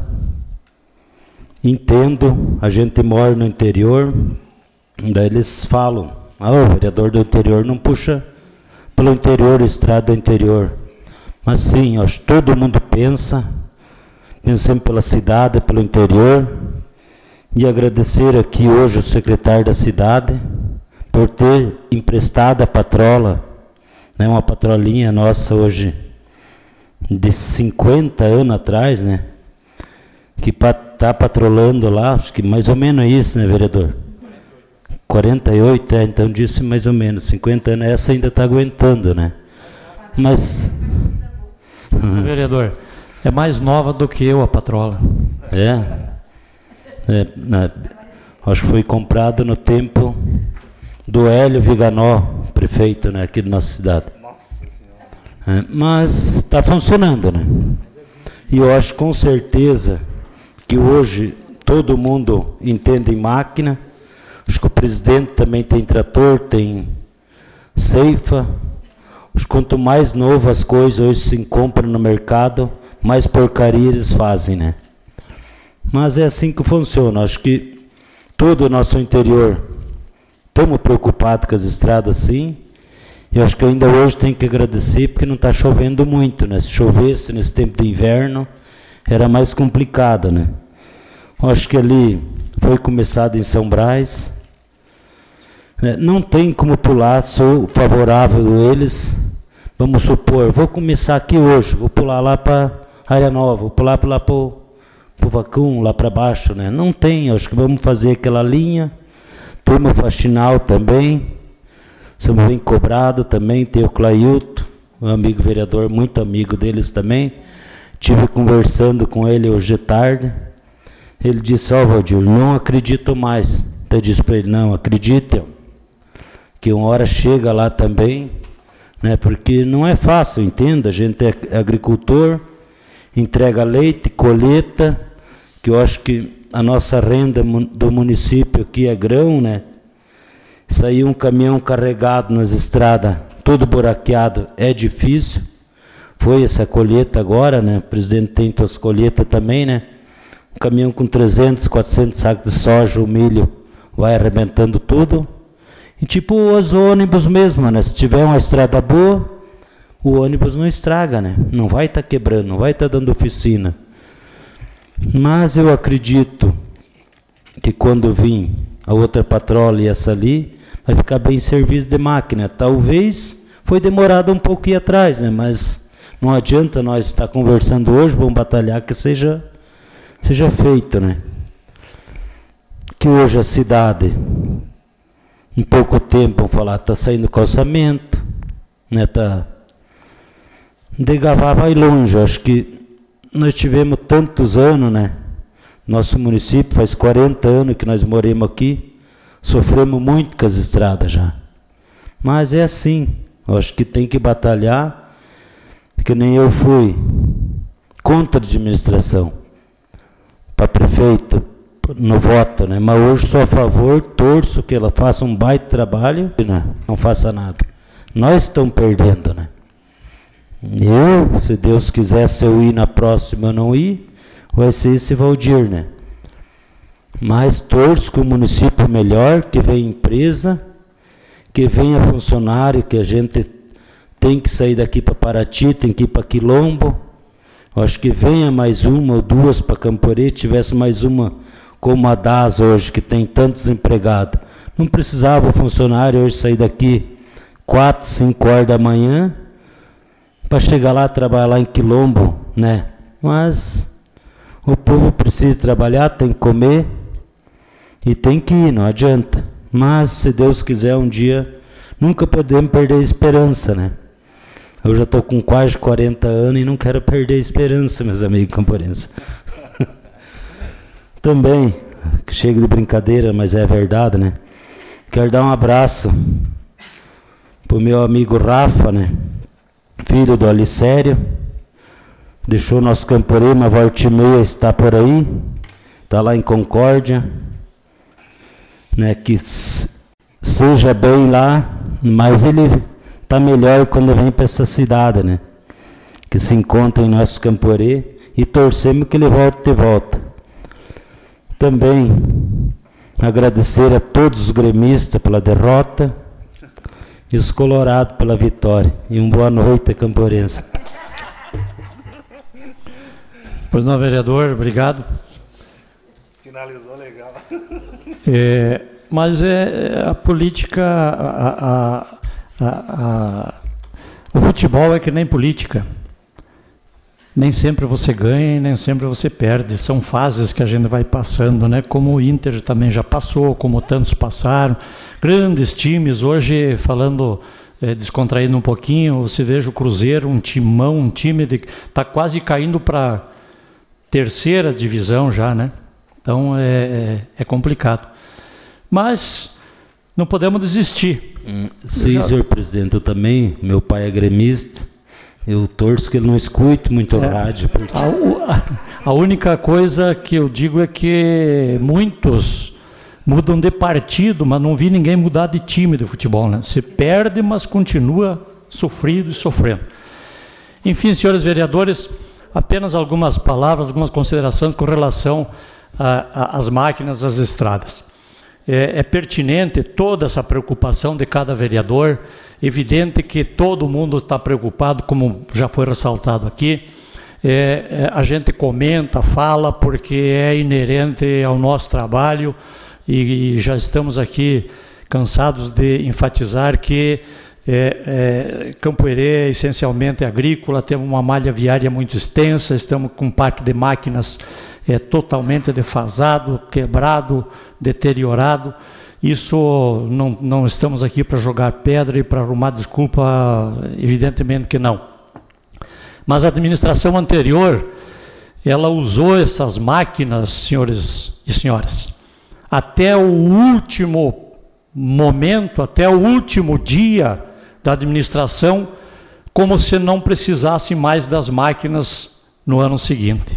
Entendo, a gente mora no interior, daí eles falam, ah, o vereador do interior não puxa pelo interior, estrada do interior. Mas sim, acho que todo mundo pensa, pensando pela cidade, pelo interior, e agradecer aqui hoje o secretário da cidade por ter emprestado a patrola, né, uma patrolinha nossa hoje de cinquenta anos atrás, né, que está patrolando lá, acho que mais ou menos isso, né, vereador? quarenta e oito, é, então disse mais ou menos, cinquenta anos, essa ainda está aguentando, né? Mas... Vereador, é mais nova do que eu a patrola. É? É, né, acho que foi comprado no tempo do Hélio Viganó, prefeito, né, aqui da nossa cidade. Nossa Senhora. É, mas está funcionando, né? E eu acho com certeza que hoje todo mundo entende em máquina. Acho que o presidente também tem trator, tem ceifa. Acho que quanto mais novo as coisas hoje se compram no mercado, mais porcaria eles fazem, né? Mas é assim que funciona. Acho que todo o nosso interior estamos preocupados com as estradas, sim. E acho que ainda hoje tem que agradecer porque não está chovendo muito, né? Se chovesse nesse tempo de inverno, era mais complicado, né? Acho que ali foi começado em São Brás. Não tem como pular, sou favorável a eles. Vamos supor, vou começar aqui hoje, vou pular lá para Área Nova, vou pular lá para o Vacum, lá para baixo, né? Não tem, acho que vamos fazer aquela linha. Temos o Faxinal também, somos bem cobrados também, tem o Clailton, um amigo vereador, muito amigo deles também. Estive conversando com ele hoje de tarde. Ele disse, ó, oh, Valdir, não acredito mais. Eu disse para ele, não, acreditem, que uma hora chega lá também, né, porque não é fácil, entenda, a gente é agricultor, entrega leite, colheita, que eu acho que a nossa renda do município aqui é grão, né? Sair um caminhão carregado nas estradas, todo buraqueado, é difícil. Foi essa colheita agora, né? O presidente tem suas colheitas também, né? Um caminhão com trezentos, quatrocentos sacos de soja, o milho, vai arrebentando tudo. E tipo os ônibus mesmo, né? Se tiver uma estrada boa, o ônibus não estraga, né? Não vai estar tá quebrando, não vai estar tá dando oficina. Mas eu acredito que quando vir a outra patrola e essa ali, vai ficar bem serviço de máquina. Talvez foi demorado um pouco ir atrás, né? Mas não adianta nós estar conversando hoje, vamos batalhar que seja, seja feito, né? Que hoje a cidade, em pouco tempo, vamos falar, está saindo calçamento, né? Tá, Degavar vai longe, acho que nós tivemos tantos anos, né? Nosso município faz quarenta anos que nós moramos aqui, sofremos muito com as estradas já. Mas é assim, eu acho que tem que batalhar, que nem eu fui contra a administração, para prefeito, no voto, né? Mas hoje sou a favor, torço que ela faça um baita trabalho e não, não faça nada. Nós estamos perdendo, né? Eu, se Deus quiser, se eu ir na próxima eu não ir, vai ser esse Valdir, né? Mas torço que o município melhor, que venha empresa, que venha funcionário, que a gente tem que sair daqui para Paraty, tem que ir para Quilombo. Eu acho que venha mais uma ou duas para Camporê, tivesse mais uma como a D A S hoje, que tem tantos empregados. Não precisava o funcionário hoje sair daqui quatro, cinco horas da manhã, para chegar lá, trabalhar lá em Quilombo, né? Mas o povo precisa trabalhar, tem que comer e tem que ir, não adianta. Mas, se Deus quiser, um dia, nunca podemos perder a esperança, né? Eu já estou com quase quarenta anos e não quero perder a esperança, meus amigos camporenses. Também, chega de brincadeira, mas é verdade, né? Quero dar um abraço para o meu amigo Rafa, né? filho do Alicério, deixou nosso Camporema, volta e meia está por aí, está lá em Concórdia, né, que seja bem lá, mas ele está melhor quando vem para essa cidade, né, que se encontra em nosso Camporê, e torcemos que ele volte de volta. Também agradecer a todos os gremistas pela derrota e os colorados pela vitória. E uma boa noite, camporense. Pois não, vereador, obrigado. Finalizou legal. É, mas é a política, a, a, a, a, o futebol é que nem política. Nem sempre você ganha e nem sempre você perde. São fases que a gente vai passando, né? Como o Inter também já passou, como tantos passaram. Grandes times, hoje, falando, é, descontraindo um pouquinho, você veja o Cruzeiro, um timão, um time que está quase caindo para terceira divisão já, né? Então é, é, é complicado. Mas não podemos desistir. Hum, sim, já... senhor presidente, eu também, meu pai é gremista, eu torço que ele não escute muito é, rádio. Porque... A, a única coisa que eu digo é que muitos mudam de partido, mas não vi ninguém mudar de time de futebol, né? Se perde, mas continua sofrido e sofrendo. Enfim, senhores vereadores, apenas algumas palavras, algumas considerações com relação às máquinas, às estradas. É, é pertinente toda essa preocupação de cada vereador, evidente que todo mundo está preocupado, como já foi ressaltado aqui, é, é, a gente comenta, fala, porque é inerente ao nosso trabalho e, e já estamos aqui cansados de enfatizar que é, é, Campo Herê essencialmente é agrícola, temos uma malha viária muito extensa, estamos com um parque de máquinas é, totalmente defasado, quebrado, deteriorado. Isso não, não estamos aqui para jogar pedra e para arrumar desculpa, evidentemente que não. Mas a administração anterior, ela usou essas máquinas, senhores e senhoras, até o último momento, até o último dia da administração, como se não precisasse mais das máquinas no ano seguinte.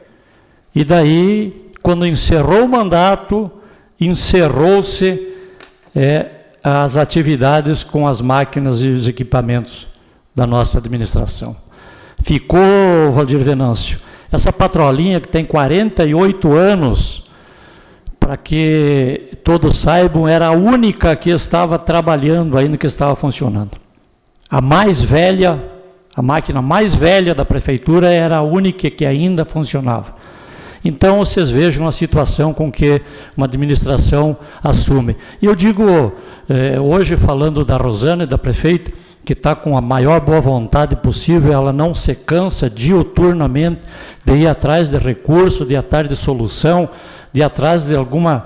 E daí, quando encerrou o mandato, encerrou-se é, as atividades com as máquinas e os equipamentos da nossa administração. Ficou, Valdir Venâncio, essa patrolinha que tem quarenta e oito anos, para que todos saibam, era a única que estava trabalhando ainda, que estava funcionando. A mais velha, a máquina mais velha da prefeitura era a única que ainda funcionava. Então, vocês vejam a situação com que uma administração assume. E eu digo, eh, hoje falando da Rosana e da prefeita, que está com a maior boa vontade possível, ela não se cansa diuturnamente de ir atrás de recurso, de ir atrás de solução, de ir atrás de alguma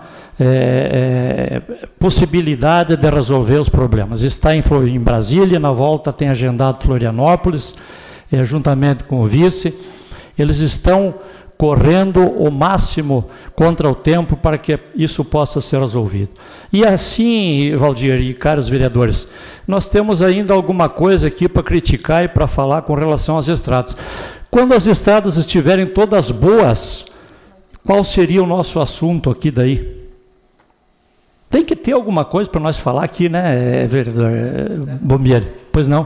eh, eh, possibilidade de resolver os problemas. Está em, em Brasília, na volta tem agendado Florianópolis, eh, juntamente com o vice. Eles estão correndo o máximo contra o tempo para que isso possa ser resolvido. E assim, Valdir e caros vereadores, nós temos ainda alguma coisa aqui para criticar e para falar com relação às estradas. Quando as estradas estiverem todas boas, qual seria o nosso assunto aqui daí? Tem que ter alguma coisa para nós falar aqui, né, vereador Bombieri? Pois não?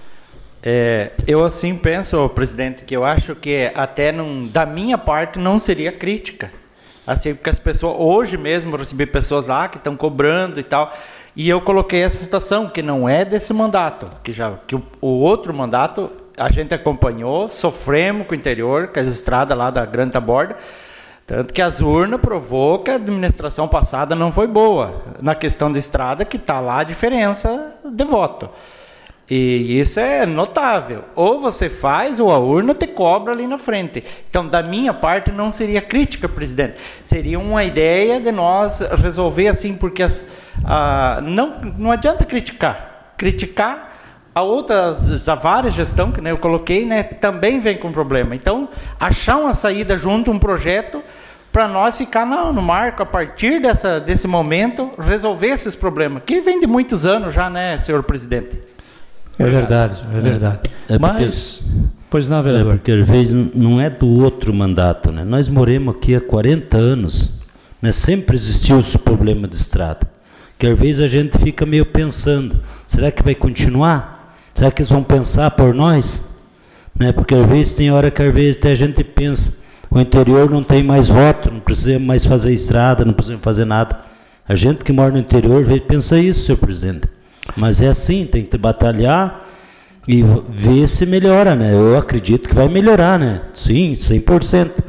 É, eu assim penso, presidente, que eu acho que até não, da minha parte não seria crítica, assim, porque as pessoas, hoje mesmo eu recebi pessoas lá que estão cobrando e tal, e eu coloquei essa situação, que não é desse mandato, que, já, que o, o outro mandato a gente acompanhou, sofremos com o interior, com as estradas lá da Grande Taborda, tanto que as urnas provou que a administração passada não foi boa, na questão da estrada, que está lá a diferença de voto. E isso é notável. Ou você faz, ou a urna te cobra ali na frente. Então, da minha parte, não seria crítica, presidente. Seria uma ideia de nós resolver assim, porque as, a, não, não adianta criticar. Criticar a outras, a várias gestão, que né, eu coloquei, né, também vem com problema. Então, achar uma saída junto, um projeto, para nós ficar no, no marco, a partir dessa, desse momento, resolver esses problemas, que vem de muitos anos já, né, senhor presidente? É verdade, é verdade. É, é porque, Mas, pois não, vereador. É porque às vezes não é do outro mandato, né? Nós moramos aqui há quarenta anos, né? Sempre existiu esse problema de estrada. Que às vezes a gente fica meio pensando, será que vai continuar? Será que eles vão pensar por nós? Né? Porque às vezes tem hora que às vezes até a gente pensa, o interior não tem mais voto, não precisamos mais fazer estrada, não precisamos fazer nada. A gente que mora no interior às vezes pensa isso, senhor presidente. Mas é assim, tem que batalhar e ver se melhora, né? Eu acredito que vai melhorar, né? Sim, cem por cento.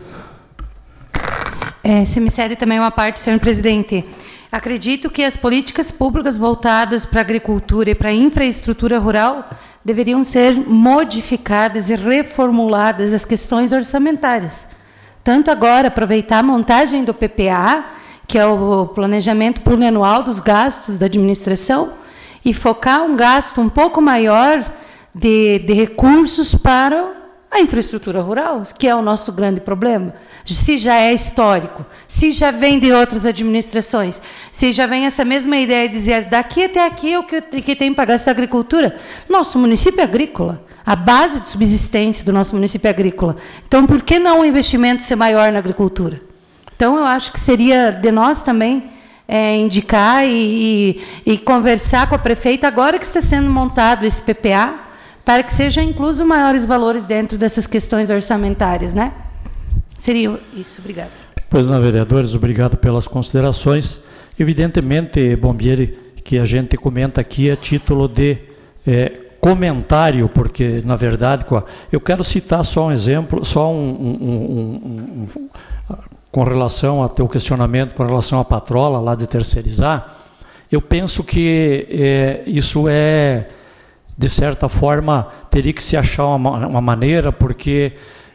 É, se me cede também uma parte, senhor presidente. Acredito que as políticas públicas voltadas para a agricultura e para a infraestrutura rural deveriam ser modificadas e reformuladas as questões orçamentárias. Tanto agora, aproveitar a montagem do P P A, que é o planejamento plurianual dos gastos da administração, e focar um gasto um pouco maior de, de recursos para a infraestrutura rural, que é o nosso grande problema. Se já é histórico, se já vem de outras administrações, se já vem essa mesma ideia de dizer daqui até aqui é o que, que tem para gastar agricultura. Nosso município é agrícola, a base de subsistência do nosso município é agrícola. Então, por que não o investimento ser maior na agricultura? Então, eu acho que seria de nós também é, indicar e, e, e conversar com a prefeita, agora que está sendo montado esse P P A, para que sejam inclusos maiores valores dentro dessas questões orçamentárias, né? Seria isso, obrigada. Pois não, vereadores, obrigado pelas considerações. Evidentemente, Bombieri, que a gente comenta aqui a título de é, comentário, porque, na verdade, eu quero citar só um exemplo, só um, um, um, um, um com relação ao teu questionamento, com relação à patrola lá de terceirizar. Eu penso que é, isso é, de certa forma, teria que se achar uma, uma maneira, porque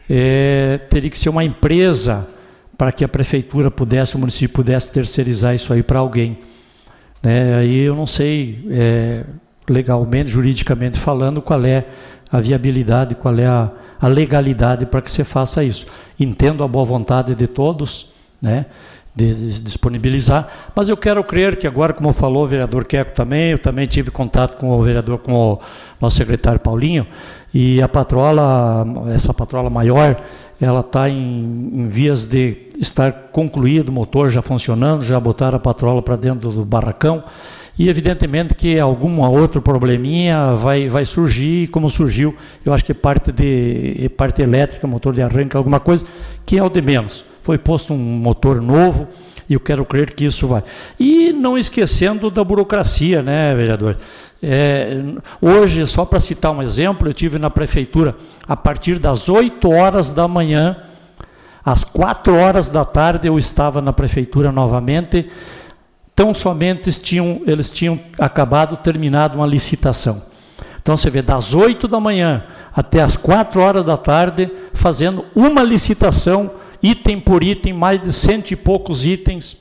é, teria que ser uma empresa para que a prefeitura pudesse, o município pudesse terceirizar isso aí para alguém. Né? Aí eu não sei, é, legalmente, juridicamente falando, qual é a viabilidade, qual é a, a legalidade para que você faça isso. Entendo a boa vontade de todos, né, de, de disponibilizar, mas eu quero crer que agora, como falou o vereador Queco também, eu também tive contato com o vereador, com o nosso secretário Paulinho, e a patrola, essa patrola maior, ela está em, em vias de estar concluído, o motor já funcionando, já botaram a patrola para dentro do barracão, e evidentemente que algum outro probleminha vai, vai surgir, como surgiu, eu acho que parte, de, parte elétrica, motor de arranque, alguma coisa, que é o de menos. Foi posto um motor novo, e eu quero crer que isso vai. E não esquecendo da burocracia, né, vereador? É, hoje, só para citar um exemplo, eu tive na prefeitura, a partir das oito horas da manhã, às quatro horas da tarde, eu estava na prefeitura novamente. Tão somente tinham, eles tinham acabado, terminado uma licitação. Então, você vê, das oito da manhã até as quatro horas da tarde, fazendo uma licitação, item por item, mais de cento e poucos itens.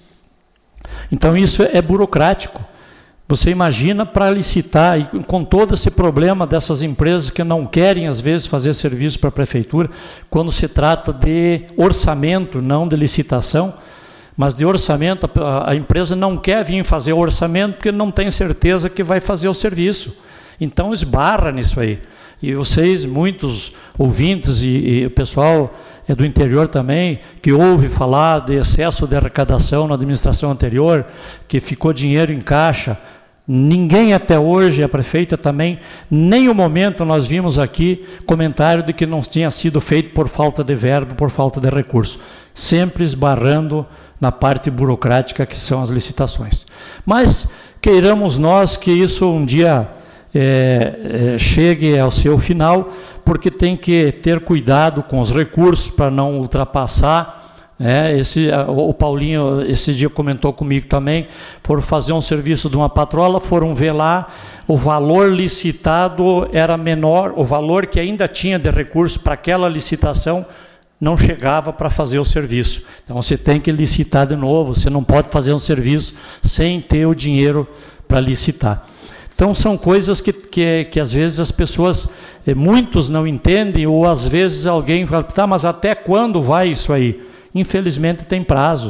Então, isso é burocrático. Você imagina para licitar, e com todo esse problema dessas empresas que não querem, às vezes, fazer serviço para a prefeitura, quando se trata de orçamento, não de licitação, mas de orçamento, a, a empresa não quer vir fazer o orçamento porque não tem certeza que vai fazer o serviço. Então esbarra nisso aí. E vocês, muitos ouvintes e, e o pessoal é do interior também, que ouve falar de excesso de arrecadação na administração anterior, que ficou dinheiro em caixa. Ninguém até hoje, a prefeita também, nem o momento nós vimos aqui comentário de que não tinha sido feito por falta de verbo, por falta de recurso. Sempre esbarrando na parte burocrática que são as licitações. Mas queiramos nós que isso um dia é, é, chegue ao seu final, porque tem que ter cuidado com os recursos para não ultrapassar. É, esse, o Paulinho esse dia comentou comigo também, foram fazer um serviço de uma patrola, foram ver lá, o valor licitado era menor, o valor que ainda tinha de recurso para aquela licitação não chegava para fazer o serviço. Então você tem que licitar de novo, você não pode fazer um serviço sem ter o dinheiro para licitar. Então são coisas que, que, que às vezes as pessoas, muitos não entendem, ou às vezes alguém fala, tá, mas até quando vai isso aí? Infelizmente tem prazos.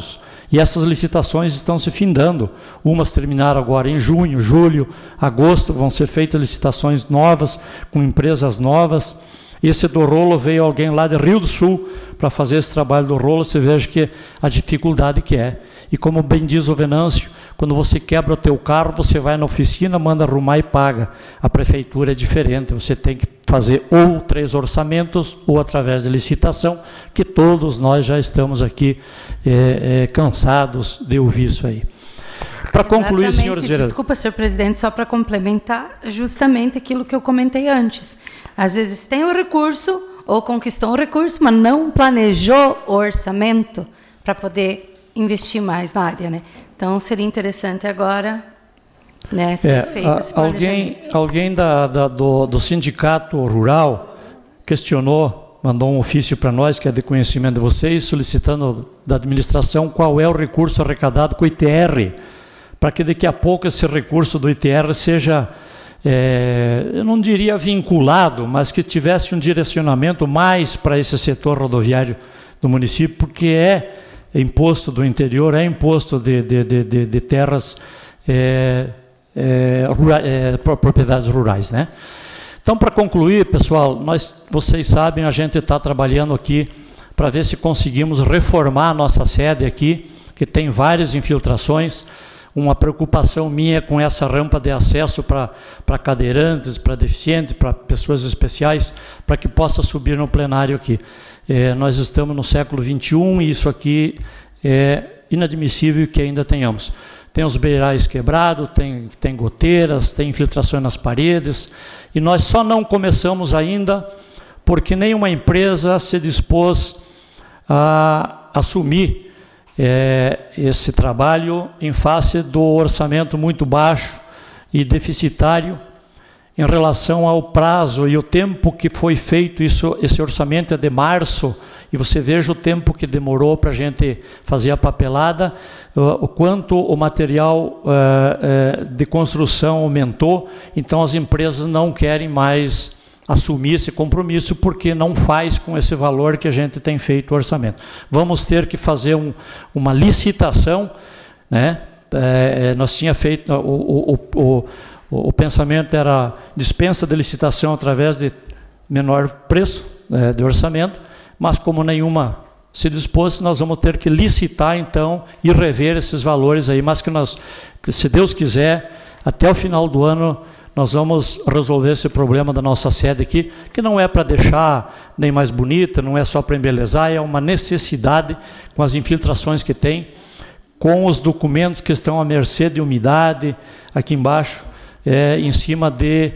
E essas licitações estão se findando. Umas terminaram agora em junho, julho, agosto, vão ser feitas licitações novas, com empresas novas. Esse do rolo veio alguém lá de Rio do Sul para fazer esse trabalho do rolo, você veja que a dificuldade que é. E como bem diz o Venâncio, quando você quebra o teu carro, você vai na oficina, manda arrumar e paga. A prefeitura é diferente, você tem que fazer ou três orçamentos ou através de licitação, que todos nós já estamos aqui é, é, cansados de ouvir isso aí. Para concluir, Exatamente. senhores vereadores... Desculpa, senhor presidente, só para complementar justamente aquilo que eu comentei antes. Às vezes tem o recurso, ou conquistou um recurso, mas não planejou o orçamento para poder investir mais na área, né? Então, seria interessante agora, né, ser é, feito a, esse alguém alguém da, da, do, do sindicato rural questionou, mandou um ofício para nós, que é de conhecimento de vocês, solicitando da administração qual é o recurso arrecadado com o I T R, para que daqui a pouco esse recurso do I T R seja, é, eu não diria vinculado, mas que tivesse um direcionamento mais para esse setor rodoviário do município, porque é imposto do interior, é imposto de, de, de, de, de terras, é, é, rura, é, propriedades rurais, né? Então, para concluir, pessoal, nós, vocês sabem, a gente está trabalhando aqui para ver se conseguimos reformar a nossa sede aqui, que tem várias infiltrações. Uma preocupação minha com essa rampa de acesso para para cadeirantes, para deficientes, para pessoas especiais, para que possa subir no plenário aqui. É, nós estamos no século vinte e um e isso aqui é inadmissível que ainda tenhamos. Tem os beirais quebrados, tem, tem goteiras, tem infiltrações nas paredes, e nós só não começamos ainda porque nenhuma empresa se dispôs a assumir é, esse trabalho em face do orçamento muito baixo e deficitário em relação ao prazo e o tempo que foi feito isso. Esse orçamento é de março, e você veja o tempo que demorou para a gente fazer a papelada, o quanto o material uh, uh, de construção aumentou. Então as empresas não querem mais assumir esse compromisso, porque não faz com esse valor que a gente tem feito o orçamento. Vamos ter que fazer um, uma licitação, né? É, nós tinha feito o, o, o, o, o pensamento era dispensa de licitação através de menor preço é, de orçamento, mas como nenhuma se dispôs, nós vamos ter que licitar então e rever esses valores aí, mas que nós, que, se Deus quiser, até o final do ano nós vamos resolver esse problema da nossa sede aqui, que não é para deixar nem mais bonita, não é só para embelezar, é uma necessidade com as infiltrações que tem, com os documentos que estão à mercê de umidade, aqui embaixo, é, em cima de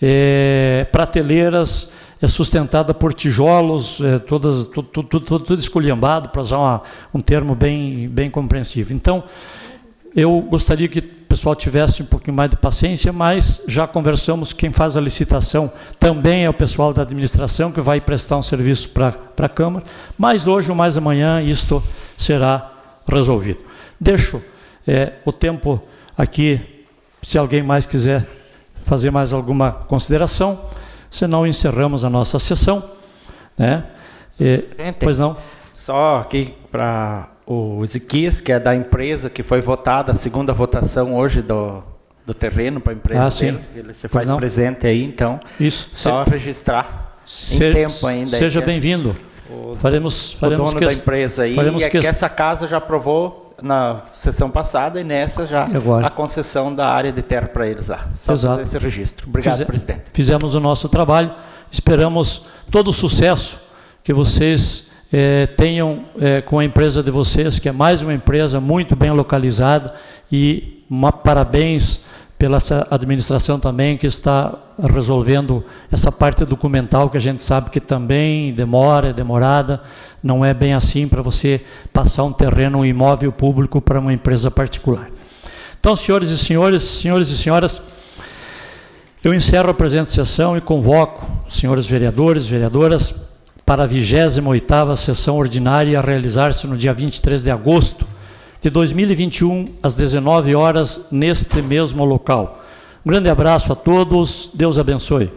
é, prateleiras é, sustentada por tijolos, é, todas, tudo, tudo, tudo, tudo esculhambado, para usar uma, um termo bem, bem compreensível. Então, eu gostaria que o pessoal tivesse um pouquinho mais de paciência, mas já conversamos, quem faz a licitação também é o pessoal da administração, que vai prestar um serviço para a Câmara, mas hoje ou mais amanhã isto será resolvido. Deixo é, o tempo aqui, se alguém mais quiser fazer mais alguma consideração, senão encerramos a nossa sessão, né? E, pois não? Só aqui para o Ezequias, que é da empresa que foi votada, a segunda votação hoje do, do terreno para a empresa ah, dele. Ele se faz presente aí, então. Isso. Só se, registrar se, em tempo ainda. Seja bem-vindo. Faremos, faremos o dono que, da empresa aí, faremos é que, que essa casa já aprovou na sessão passada e nessa já a concessão da área de terra para eles lá. Só Exato. fazer esse registro. Obrigado, Fize, presidente. Fizemos o nosso trabalho, esperamos todo o sucesso que vocês eh, tenham eh, com a empresa de vocês, que é mais uma empresa muito bem localizada, e uma, parabéns pela essa administração também, que está resolvendo essa parte documental, que a gente sabe que também demora, é demorada, não é bem assim para você passar um terreno, um imóvel público para uma empresa particular. Então, senhores e senhores, senhores e senhoras, eu encerro a presente sessão e convoco os senhores vereadores e vereadoras para a vigésima oitava sessão ordinária a realizar-se no dia vinte e três de agosto de dois mil e vinte e um, às dezenove horas, neste mesmo local. Um grande abraço a todos, Deus abençoe.